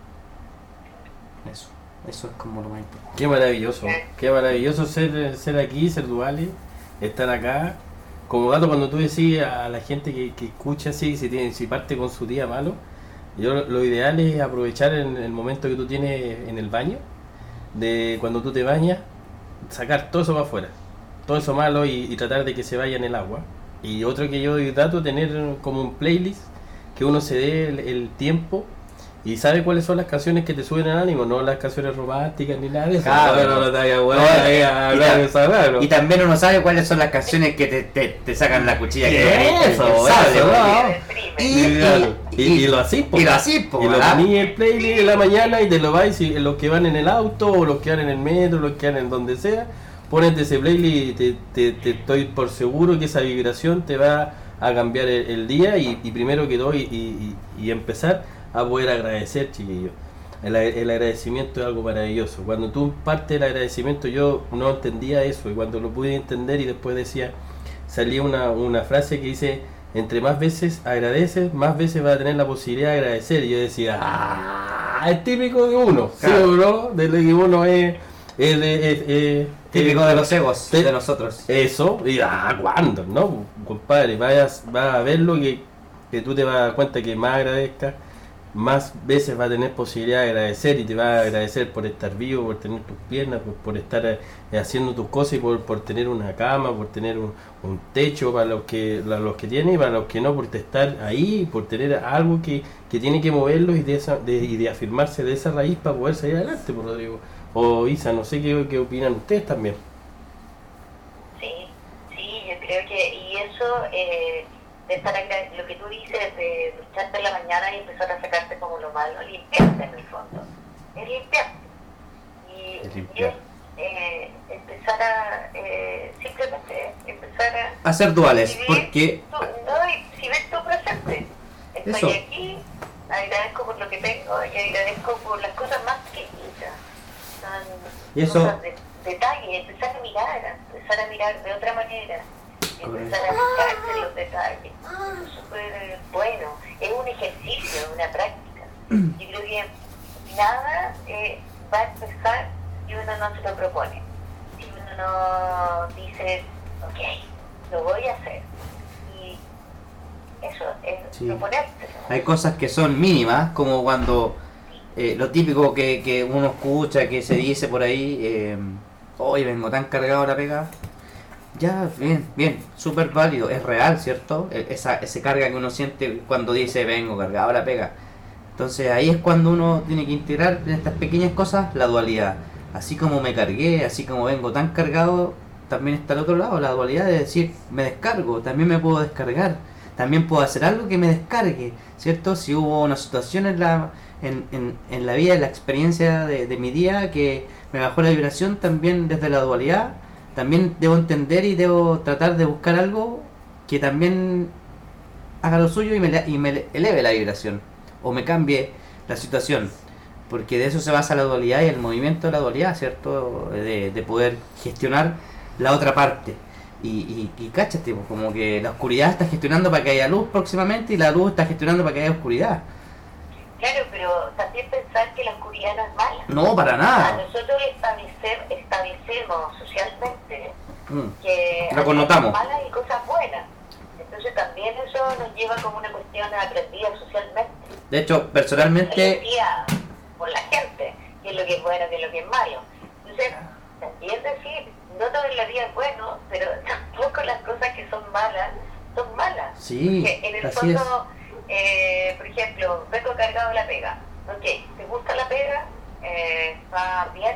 Eso, eso es como lo más importante. Qué maravilloso, qué maravilloso ser, ser aquí, ser duales, estar acá. Como dato, cuando tú decís a la gente que, que escucha así, si, tiene, si parte con su día malo, yo lo ideal es aprovechar el, el momento que tú tienes en el baño, de cuando tú te bañas, sacar todo eso para afuera, todo eso malo, y, y tratar de que se vaya en el agua. Y otro que yo doy dato, tener como un playlist, que uno se dé el, el tiempo y sabe cuáles son las canciones que te suben el ánimo, no las canciones románticas ni nada de eso. Claro, pero no te vayas, bueno, no, y, y, esa, claro. Y también uno sabe cuáles son las canciones que te, te, te sacan la cuchilla que eso, eso, eso, no. y, y, y, y, y lo así, y lo así, y lo poní el playlist en la mañana y te lo vais, y los que van en el auto o los que van en el metro, los que van en donde sea, ponete ese playlist y te, te, te estoy por seguro que esa vibración te va a cambiar el, el día, y, y primero que todo y, y, y empezar a poder agradecer, chiquillos. El, el agradecimiento es algo maravilloso. Cuando tú partes del agradecimiento, yo no entendía eso, y cuando lo pude entender, y después decía, salía una, una frase que dice, entre más veces agradeces, más veces vas a tener la posibilidad de agradecer. Y yo decía, ah, es típico de uno, claro. ¿Sí, bro? De lo que uno es, es, es, es, es típico de los egos, de, de nosotros. Eso, y ah, ¿cuándo? No, compadre, vayas, vas a verlo, que, que tú te vas a dar cuenta que más agradezcas, más veces va a tener posibilidad de agradecer, y te va a agradecer por estar vivo, por tener tus piernas, por, por estar eh, haciendo tus cosas, y por, por tener una cama, por tener un, un techo para los que para los que tienen, y para los que no, por estar ahí, por tener algo que, que tiene que moverlos, y de, esa, de, y de afirmarse de esa raíz para poder salir adelante, por Rodrigo. O Isa, no sé qué, qué opinan ustedes también. Sí, sí, yo creo que, y eso... Eh... de estar acá, lo que tú dices de ducharte en la mañana y empezar a sacarte como lo malo, limpiarte en el fondo, es limpiarte. Y, y es eh, empezar a, eh, simplemente empezar a... a ser duales, porque... Tu, no, y si ves tu presente, estoy eso. Aquí, agradezco por lo que tengo, y agradezco por las cosas más pequeñitas, y eso... cosas de detalles, empezar a mirar, empezar a mirar de otra manera. Empezar a fijarse en los detalles. Es súper bueno. Es un ejercicio, una práctica. Yo creo que nada eh, va a empezar si uno no se lo propone. Si uno no dice, ok, lo voy a hacer. Y eso es sí. Proponerte. Hay cosas que son mínimas, como cuando eh, lo típico que, que uno escucha, que se dice por ahí, eh, hoy vengo tan cargado la pega. Ya, bien, bien, súper válido, es real, ¿cierto? Esa, esa carga que uno siente cuando dice, vengo cargado a la pega. Entonces ahí es cuando uno tiene que integrar en estas pequeñas cosas la dualidad. así como me cargué, así como vengo tan cargado, también está el otro lado, la dualidad de decir, me descargo, también me puedo descargar, también puedo hacer algo que me descargue, ¿cierto? Si hubo una situación en la, en, en, en la vida, en la experiencia de, de mi día que me bajó la vibración, también desde la dualidad, también debo entender y debo tratar de buscar algo que también haga lo suyo y me, y me eleve la vibración, o me cambie la situación. Porque de eso se basa la dualidad y el movimiento de la dualidad, ¿cierto? De, de poder gestionar la otra parte. Y, y, y cáchate, pues, como que la oscuridad está gestionando para que haya luz próximamente y la luz está gestionando para que haya oscuridad. Claro, pero también pensar que la oscuridad no es mala. No, para nada. A nosotros establecer, establecemos socialmente mm. que lo hay connotamos. cosas malas y cosas buenas. Entonces también eso nos lleva como una cuestión aprendida socialmente. De hecho, personalmente... por la gente, qué es lo que es bueno, qué es lo que es malo. Entonces, también decir, no todo en la vida es bueno, pero tampoco las cosas que son malas, son malas. Sí, porque en el así fondo, eh, por ejemplo, vengo cargado de la pega. Ok, ¿te gusta la pega? Eh, ¿va bien?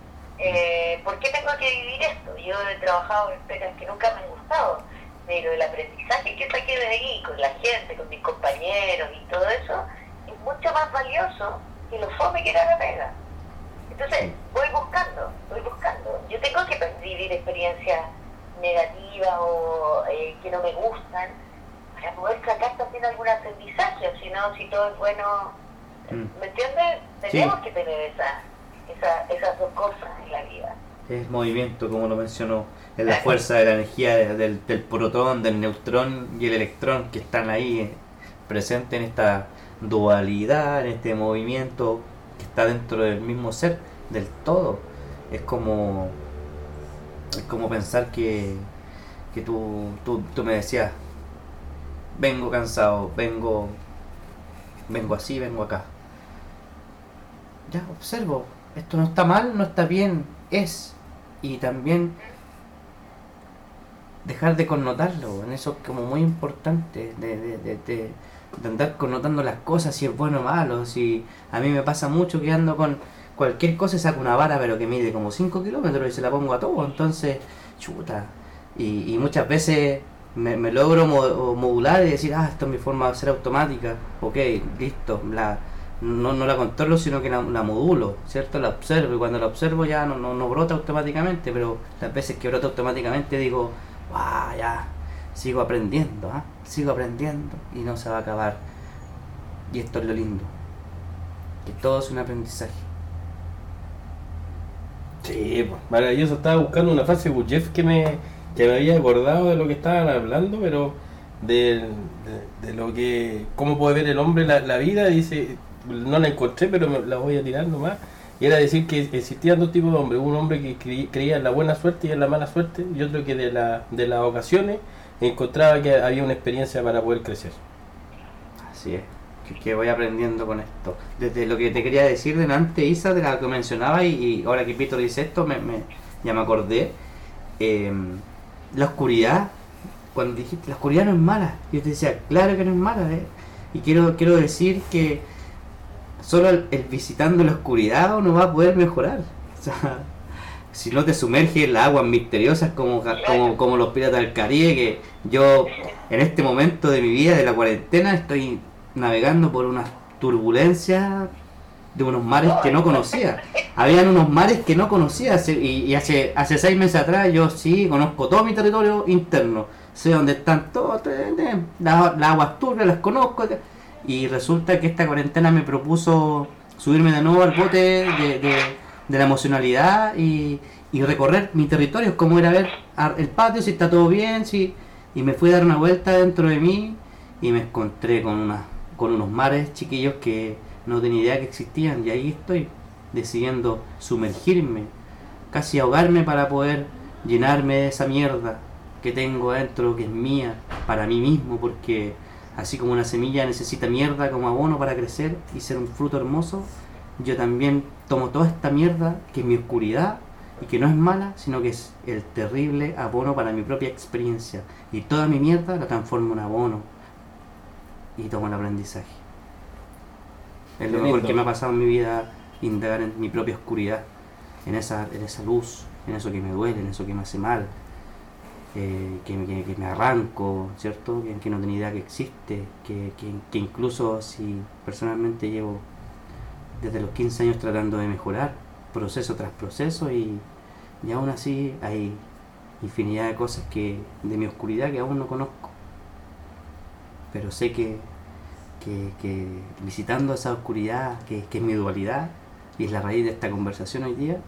Eh, ¿Por qué tengo que vivir esto? Yo he trabajado en pegas que nunca me han gustado, pero el aprendizaje que saqué de ahí, con la gente, con mis compañeros y todo eso, es mucho más valioso que lo fome que era la pega. Entonces, voy buscando, voy buscando. Yo tengo que vivir experiencias negativas o eh, que no me gustan para poder sacar también algún aprendizaje, o si no, si todo es bueno, mm. ¿me entiendes? Tenemos sí. que tener esa, esa, esas dos cosas en la vida. Es movimiento, como lo mencionó, es la fuerza de la energía del, del protón, del neutrón y el electrón que están ahí eh, presentes en esta dualidad, en este movimiento que está dentro del mismo ser, del todo. Es como es como pensar que que tú, tú, tú me decías, vengo cansado, vengo vengo así, vengo acá. Ya observo, esto no está mal, no está bien, es. Y también dejar de connotarlo, en eso es como muy importante, de, de, de, de de andar connotando las cosas, si es bueno o malo. Si a mí me pasa mucho que ando con cualquier cosa y saco una vara pero que mide como cinco kilómetros y se la pongo a todo, entonces chuta, y, y muchas veces me, me logro mo- modular y decir, ah, esto es mi forma de ser automática, ok, listo, la no, no la controlo sino que la, la modulo, ¿cierto? La observo y cuando la observo ya no, no, no brota automáticamente, pero las veces que brota automáticamente digo, wow, ya sigo aprendiendo, ¿eh? sigo aprendiendo y no se va a acabar. Y esto es lo lindo, que todo es un aprendizaje. Sí, pues, maravilloso. Estaba buscando una frase de Gurdjieff que me, que me había acordado de lo que estaban hablando, pero de, de, de lo que, cómo puede ver el hombre la, la vida, dice, no la encontré, pero me la voy a tirar nomás. Y era decir que existían dos tipos de hombres, un hombre que cre- creía en la buena suerte y en la mala suerte, y otro que de, la, de las ocasiones encontraba que había una experiencia para poder crecer. Así es, que, que voy aprendiendo con esto. Desde lo que te quería decir delante, Isa, de la que mencionaba, y, y ahora que Pito dice esto, me, me, ya me acordé. Eh, la oscuridad, cuando dijiste, la oscuridad no es mala, yo te decía, claro que no es mala, ¿eh? Y quiero, quiero decir que solo el, el visitando la oscuridad uno va a poder mejorar. O sea, si no te sumerges en las aguas misteriosas como, como, como los piratas del Caribe, que yo en este momento de mi vida, de la cuarentena, estoy navegando por unas turbulencias de unos mares que no conocía. Habían unos mares que no conocía y, y hace, hace seis meses atrás yo sí conozco todo mi territorio interno, sé dónde están todas las, las aguas turbias, las conozco, y resulta que esta cuarentena me propuso subirme de nuevo al bote de, de de la emocionalidad y, y recorrer mi territorio, como era ver el patio, si está todo bien, si, y me fui a dar una vuelta dentro de mí y me encontré con una, con unos mares chiquillos que no tenía idea que existían, y ahí estoy decidiendo sumergirme, casi ahogarme para poder llenarme de esa mierda que tengo adentro, que es mía, para mí mismo, porque así como una semilla necesita mierda como abono para crecer y ser un fruto hermoso, yo también tomo toda esta mierda que es mi oscuridad y que no es mala, sino que es el terrible abono para mi propia experiencia, y toda mi mierda la transformo en abono y tomo el aprendizaje. Es lo mejor que me ha pasado en mi vida, indagar en mi propia oscuridad en esa, en esa luz, en eso que me duele, en eso que me hace mal, eh, que, que, que me arranco, ¿cierto? Que, que no tenía idea que existe, que, que, que incluso si personalmente llevo desde los quince años tratando de mejorar, proceso tras proceso, y, y aún así hay infinidad de cosas que de mi oscuridad que aún no conozco. Pero sé que, que, que visitando esa oscuridad, que, que es mi dualidad, y es la raíz de esta conversación hoy día,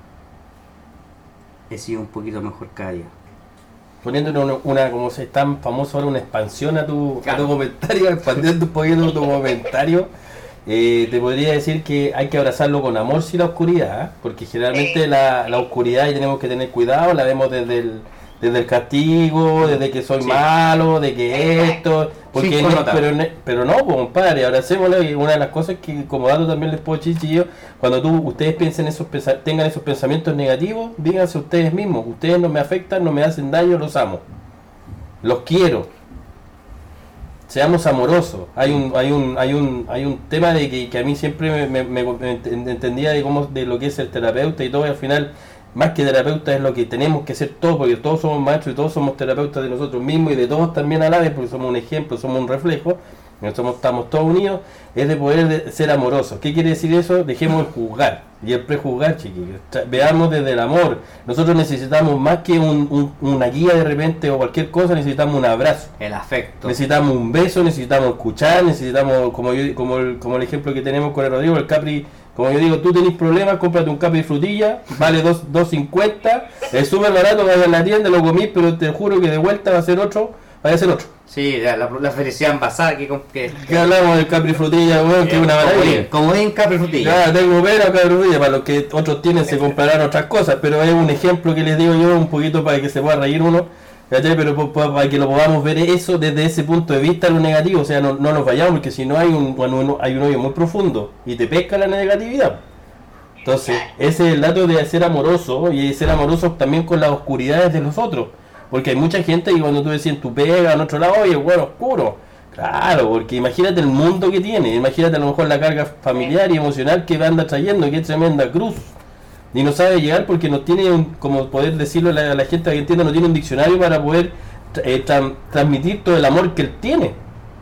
he sido un poquito mejor cada día. Poniéndole una, una, como se es tan famoso ahora, una expansión a tu, claro. a tu comentario, expandiendo un poquito tu comentario, eh, te podría decir que hay que abrazarlo con amor si la oscuridad, ¿eh? Porque generalmente la, la oscuridad, y tenemos que tener cuidado, la vemos desde el, desde el castigo, desde que soy sí. malo, de que esto, porque sí, no, pero, pero no, pues, compadre, abracémoslo. Y una de las cosas que como dato también les puedo decir, chiquillos, cuando tú, ustedes piensen esos, tengan esos pensamientos negativos, díganse ustedes mismos, ustedes no me afectan, no me hacen daño, los amo, los quiero. Seamos amorosos. Hay un hay un hay un hay un tema de que, que a mí siempre me, me, me entendía de cómo de lo que es el terapeuta y todo, y al final más que terapeuta es lo que tenemos que ser todos, porque todos somos maestros y todos somos terapeutas de nosotros mismos y de todos también a la vez, porque somos un ejemplo, somos un reflejo, nosotros estamos todos unidos, es de poder de ser amorosos. ¿Qué quiere decir eso? Dejemos el juzgar y el prejuzgar, chiquillos. Veamos desde el amor. Nosotros necesitamos más que un, un, una guía de repente o cualquier cosa, necesitamos un abrazo. El afecto. Necesitamos un beso, necesitamos escuchar, necesitamos, como yo, como el, como el ejemplo que tenemos con el Rodrigo, el Capri. Como yo digo, tú tenés problemas, cómprate un Capri frutilla, vale dos cincuenta, es súper barato, vaya a la tienda, lo comís, pero te juro que de vuelta va a ser otro, va a ser otro. Sí, la, la, la felicidad envasada que, que, que hablamos del Capri frutilla, bueno, que es una maravilla. Como en Capri frutilla. Claro, tengo pena Capri frutilla, para los que otros tienen se comprarán otras cosas, pero es un ejemplo que les digo yo, un poquito para que se pueda reír uno, ¿cachai? Pero para que lo podamos ver eso desde ese punto de vista, lo negativo, o sea, no, no nos vayamos, porque si no hay un, bueno, hay un hoyo muy profundo y te pesca la negatividad. Entonces, ese es el dato de ser amoroso, y ser amoroso también con las oscuridades de los otros. Porque hay mucha gente que cuando tú decís en tu pega, en otro lado, oye, bueno, oscuro. Claro, porque imagínate el mundo que tiene, imagínate a lo mejor la carga familiar y emocional que anda trayendo, que es tremenda cruz. Y no sabe llegar porque no tiene, un, como poder decirlo a la, a la gente que entienda, no tiene un diccionario para poder eh, tra transmitir todo el amor que él tiene.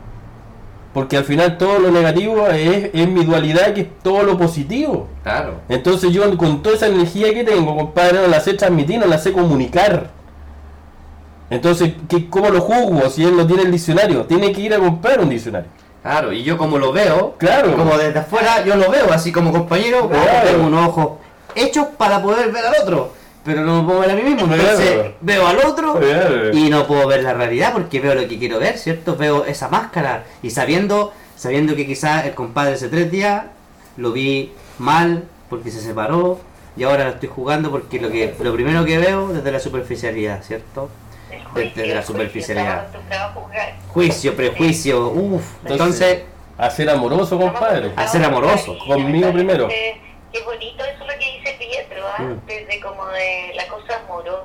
Porque al final todo lo negativo es, es mi dualidad, que es todo lo positivo. Claro. Entonces yo con toda esa energía que tengo, compadre, no la sé transmitir, no la sé comunicar. Entonces, ¿qué, ¿cómo lo juzgo si él no tiene el diccionario? Tiene que ir a comprar un diccionario. Claro, y yo como lo veo, claro, como desde afuera yo lo veo, así como compañero, claro, tengo unos ojos hechos para poder ver al otro, pero no me puedo ver a mí mismo, entonces claro, veo al otro claro, y no puedo ver la realidad porque veo lo que quiero ver, ¿cierto? Veo esa máscara y sabiendo sabiendo que quizás el compadre hace tres días lo vi mal porque se separó y ahora lo estoy jugando porque lo que lo primero que veo desde la superficialidad, ¿cierto? Juicio, desde la superficialidad. Juicio, juicio, prejuicio, uff. Entonces, a ser amoroso, compadre. A ser amoroso. Conmigo primero. Qué bonito eso es lo que dice Pietro, antes de como de la cosa amorosa.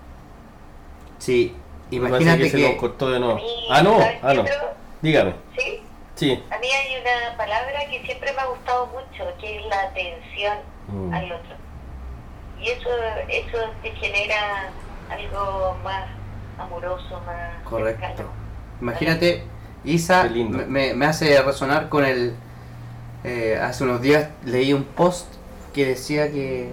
Sí, imagínate que, que... se nos cortó de nuevo. Ah, no, ah, no. Dígame. ¿Sí? Sí. A mí hay una palabra que siempre me ha gustado mucho, que es la atención mm. al otro. Y eso, eso te genera algo más amoroso, más correcto. Cercano. Imagínate, Isa me, me hace resonar con el eh, hace unos días leí un post que decía que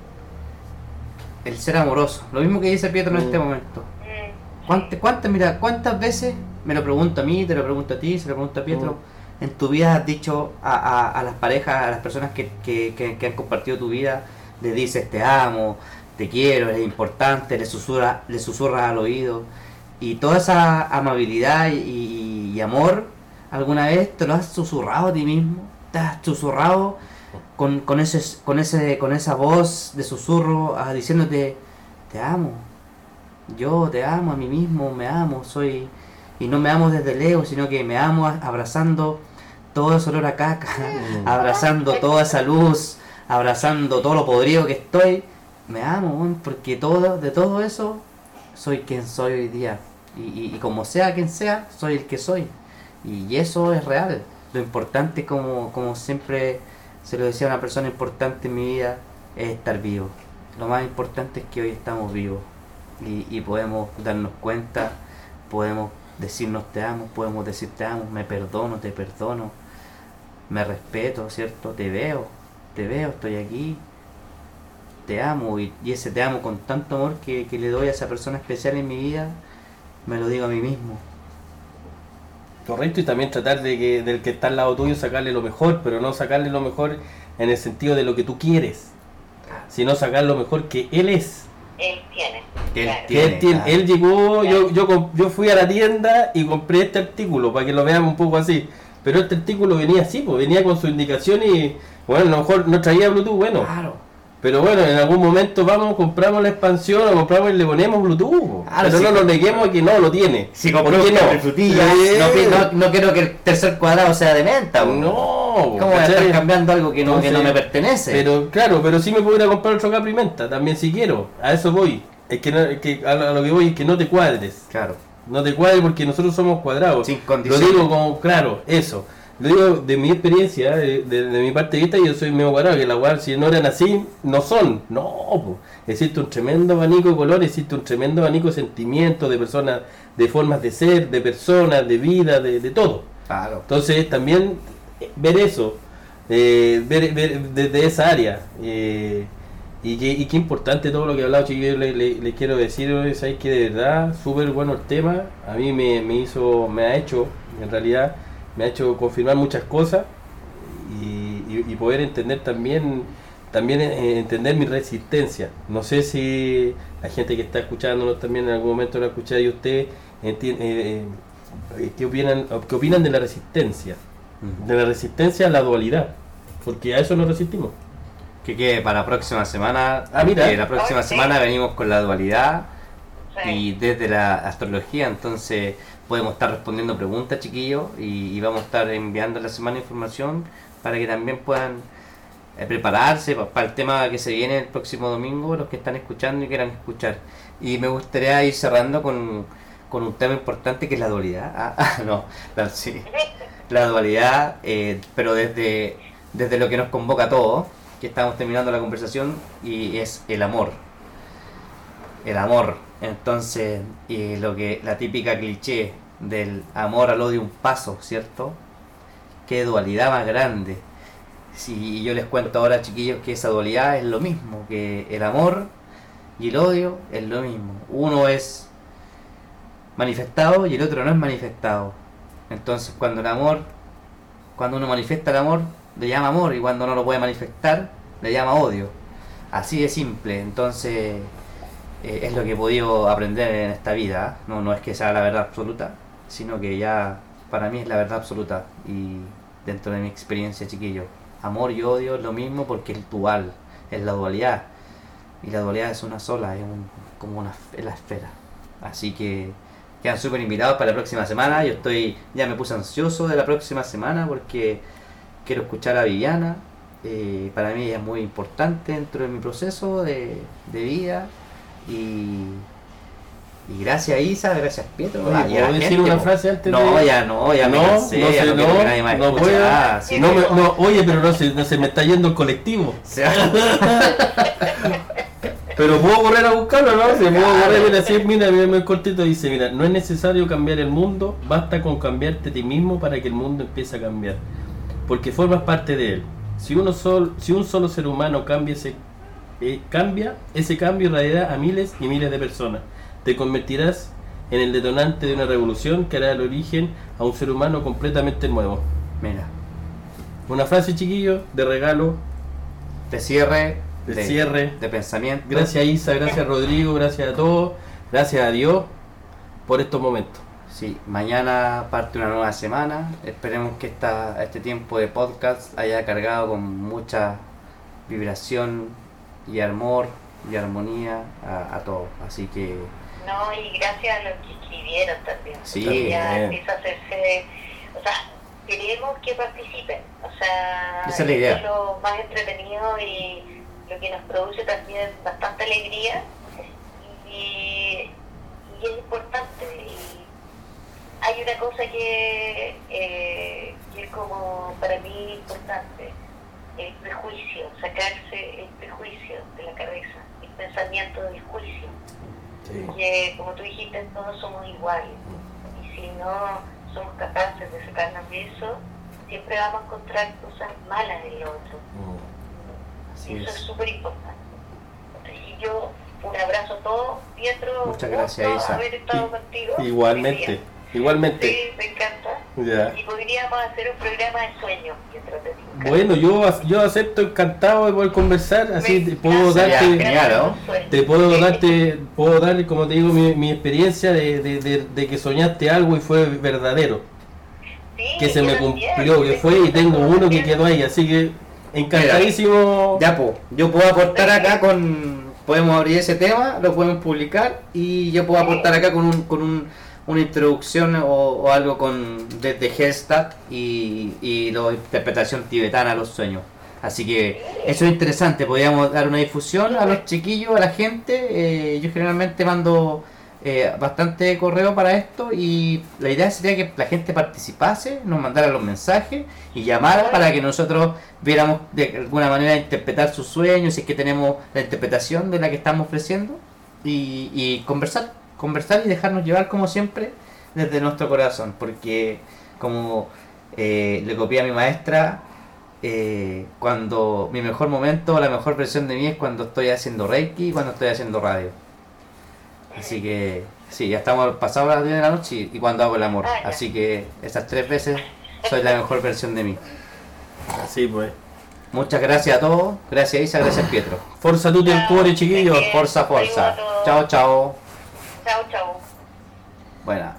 el ser amoroso, lo mismo que dice Pietro mm. en este momento. Mm. ¿Cuántas, cuántas, mira, cuántas veces me lo pregunto a mí, te lo pregunto a ti, se lo pregunto a Pietro, mm. en tu vida has dicho a, a, a las parejas, a las personas que, que, que, que han compartido tu vida, le dices te amo, te quiero, es importante, le susurra, le susurras al oído, y toda esa amabilidad y, y, y amor, ¿alguna vez te lo has susurrado a ti mismo? ¿Te has susurrado con, con, ese, con, ese, con esa voz de susurro, ah, diciéndote te amo, yo te amo a mí mismo, me amo, soy, y no me amo desde el ego, sino que me amo abrazando todo ese olor a caca, abrazando toda esa luz, abrazando todo lo podrido que estoy? Me amo, porque todo, de todo eso soy quien soy hoy día, y, y, y como sea quien sea, soy el que soy, y eso es real. Lo importante, como, como siempre se lo decía a una persona importante en mi vida, es estar vivo. Lo más importante es que hoy estamos vivos y, y podemos darnos cuenta, podemos decirnos te amo, podemos decir te amo, me perdono, te perdono, me respeto, ¿cierto? Te veo, te veo, estoy aquí, te amo, y, y ese te amo con tanto amor que, que le doy a esa persona especial en mi vida, me lo digo a mí mismo. Correcto, y también tratar de que del que está al lado tuyo sacarle lo mejor, pero no sacarle lo mejor en el sentido de lo que tú quieres, sino sacar lo mejor que él es. Él tiene. Él claro. tiene. Él, tiene, ah. él llegó, yo, yo comp- yo fui a la tienda y compré este artículo para que lo veamos un poco así. Pero este artículo venía así, pues venía con su indicación y bueno, a lo mejor no traía Bluetooth, bueno. Claro. Pero bueno, en algún momento vamos, compramos la expansión, o compramos y le ponemos Bluetooth. Claro, pero sí, no nos pues, neguemos a que no lo tiene. Si ¿Por compramos qué no? frutillas, Eh, no, pi- no, no quiero que el tercer cuadrado sea de menta. po. No, ¿Cómo voy a ¿cachai? estar cambiando algo que no, que no Entonces, me pertenece? Pero claro, pero sí me puedo ir a comprar otro caprimenta, también si quiero. A eso voy. Es que, no, es que a lo que voy es que no te cuadres. Claro. No te cuadres porque nosotros somos cuadrados. Sin Lo condiciones. digo como, claro, eso. Lo digo de mi experiencia, de, de, de mi parte de vista, yo soy medio cuadrado, que la cual si no eran así, no son. No, po. Existe un tremendo abanico de colores, existe un tremendo abanico de sentimientos, de personas, de formas de ser, de personas, de vida, de, de todo. Claro. Entonces también eh, ver eso, eh, ver, ver desde esa área. Eh, y, que, y qué importante todo lo que he hablado, chiquillos, le, le, le quiero decir, es que de verdad, súper bueno el tema. A mí me, me hizo, me ha hecho, en realidad, me ha hecho confirmar muchas cosas y, y, y poder entender también también eh, entender mi resistencia. No sé si la gente que está escuchándonos también en algún momento lo ha escuchado y usted enti- eh, eh, ¿qué opinan, qué opinan de la resistencia? De la resistencia a la dualidad, porque a eso nos resistimos. Que quede para la próxima semana. Ah, mira. Que la próxima Ah, sí. semana venimos con la dualidad Sí. y desde la astrología, entonces podemos estar respondiendo preguntas, chiquillos, y, y vamos a estar enviando a la semana información para que también puedan eh, prepararse pa- para el tema que se viene el próximo domingo, los que están escuchando y quieran escuchar. Y me gustaría ir cerrando con, con un tema importante que es la dualidad. Ah, ah, no, no, sí. La dualidad, eh, pero desde, desde lo que nos convoca a todos, que estamos terminando la conversación, y es el amor. El amor. Entonces, y lo que la típica cliché del amor al odio un paso, ¿cierto? Qué dualidad más grande. Si yo les cuento ahora, chiquillos, que esa dualidad es lo mismo, que el amor y el odio es lo mismo. Uno es manifestado y el otro no es manifestado. Entonces, cuando el amor, cuando uno manifiesta el amor, le llama amor, y cuando no lo puede manifestar, le llama odio. Así de simple. Entonces, eh, es lo que he podido aprender en esta vida. No, no es que sea la verdad absoluta, sino que ya para mí es la verdad absoluta. Y dentro de mi experiencia, chiquillo, amor y odio es lo mismo porque es dual, es la dualidad. Y la dualidad es una sola, es un, como una es la esfera. Así que quedan súper invitados para la próxima semana. Yo estoy, ya me puse ansioso de la próxima semana porque quiero escuchar a Viviana. Eh, para mí ella es muy importante dentro de mi proceso de, de vida. Y, y gracias Isa, gracias Pietro. Oye, Ah, y a la ¿puedo decir gente, una po. frase antes No, de- ya no, ya me No, cansé, no ya sé, no quiero no, que nadie más no escuche. puedo. Ah, sí, No, me- no. no, oye, pero no se, no se me está yendo el colectivo. O sea, Pero puedo correr a buscarlo, ¿no? Se puedo correr, mira, así, mira, mira, muy cortito dice, mira, no es necesario cambiar el mundo, basta con cambiarte a ti mismo para que el mundo empiece a cambiar, porque formas parte de él. Si uno sol, si un solo ser humano cambia ese, eh, cambia, ese cambio irradiará a miles y miles de personas. Te convertirás en el detonante de una revolución que hará el origen a un ser humano completamente nuevo. mira, Una frase, chiquillo, de regalo, de cierre, de cierre. de pensamiento. Gracias Isa, gracias Rodrigo, gracias a todos, gracias a Dios por estos momentos. Sí, mañana parte una nueva semana. Esperemos que esta, este tiempo de podcast haya cargado con mucha vibración y amor y armonía a, a todos. Así que No, y gracias a los que escribieron también. Sí, porque ya bien. empieza a hacerse, o sea, queremos que participen, o sea, Esa es la idea. eso es lo más entretenido y lo que nos produce también bastante alegría y, y es importante. Y hay una cosa que, eh, que es como para mí importante, el prejuicio, sacarse el prejuicio de la cabeza, el pensamiento del juicio. Sí. Que, como tú dijiste, todos somos iguales. Y si no somos capaces de sacarnos de eso, siempre vamos a encontrar cosas malas en el otro. Mm. Eso es súper importante. Y yo, un abrazo a todos, Pietro. Muchas gracias, Isa. Haber estado y, contigo. Igualmente, igualmente. Sí, me encanta. Ya. Y podríamos hacer un programa de sueños, Pietro. Te bueno, yo, yo acepto encantado de poder conversar, así te puedo darte, genial, ¿no? te puedo darte, puedo dar, como te digo, mi, mi experiencia de, de, de, de que soñaste algo y fue verdadero. Sí, que se me cumplió, que fue, y tengo uno que quedó ahí, así que encantadísimo. Ya, pues, yo puedo aportar acá con, podemos abrir ese tema, lo podemos publicar, y yo puedo aportar acá con un, con un, una introducción o, o algo con desde Hellstatt y, y la interpretación tibetana a los sueños. Así que eso es interesante, podríamos dar una difusión a los chiquillos, a la gente. Eh, yo generalmente mando eh, bastante correo para esto, y la idea sería que la gente participase, nos mandara los mensajes y llamara para que nosotros viéramos de alguna manera interpretar sus sueños, si es que tenemos la interpretación de la que estamos ofreciendo, y, y conversar, conversar y dejarnos llevar como siempre desde nuestro corazón, porque como eh, le copié a mi maestra, eh, cuando mi mejor momento, la mejor versión de mí es cuando estoy haciendo Reiki y cuando estoy haciendo radio. Así que sí, ya estamos pasados las diez de la noche y, y cuando hago el amor. Así que esas tres veces soy la mejor versión de mí. Así pues. Muchas gracias a todos. Gracias Isa, gracias Pietro. Forza tutti el cuore, chiquillos. Forza, forza. Chao, chao. Chao, chao. Buena.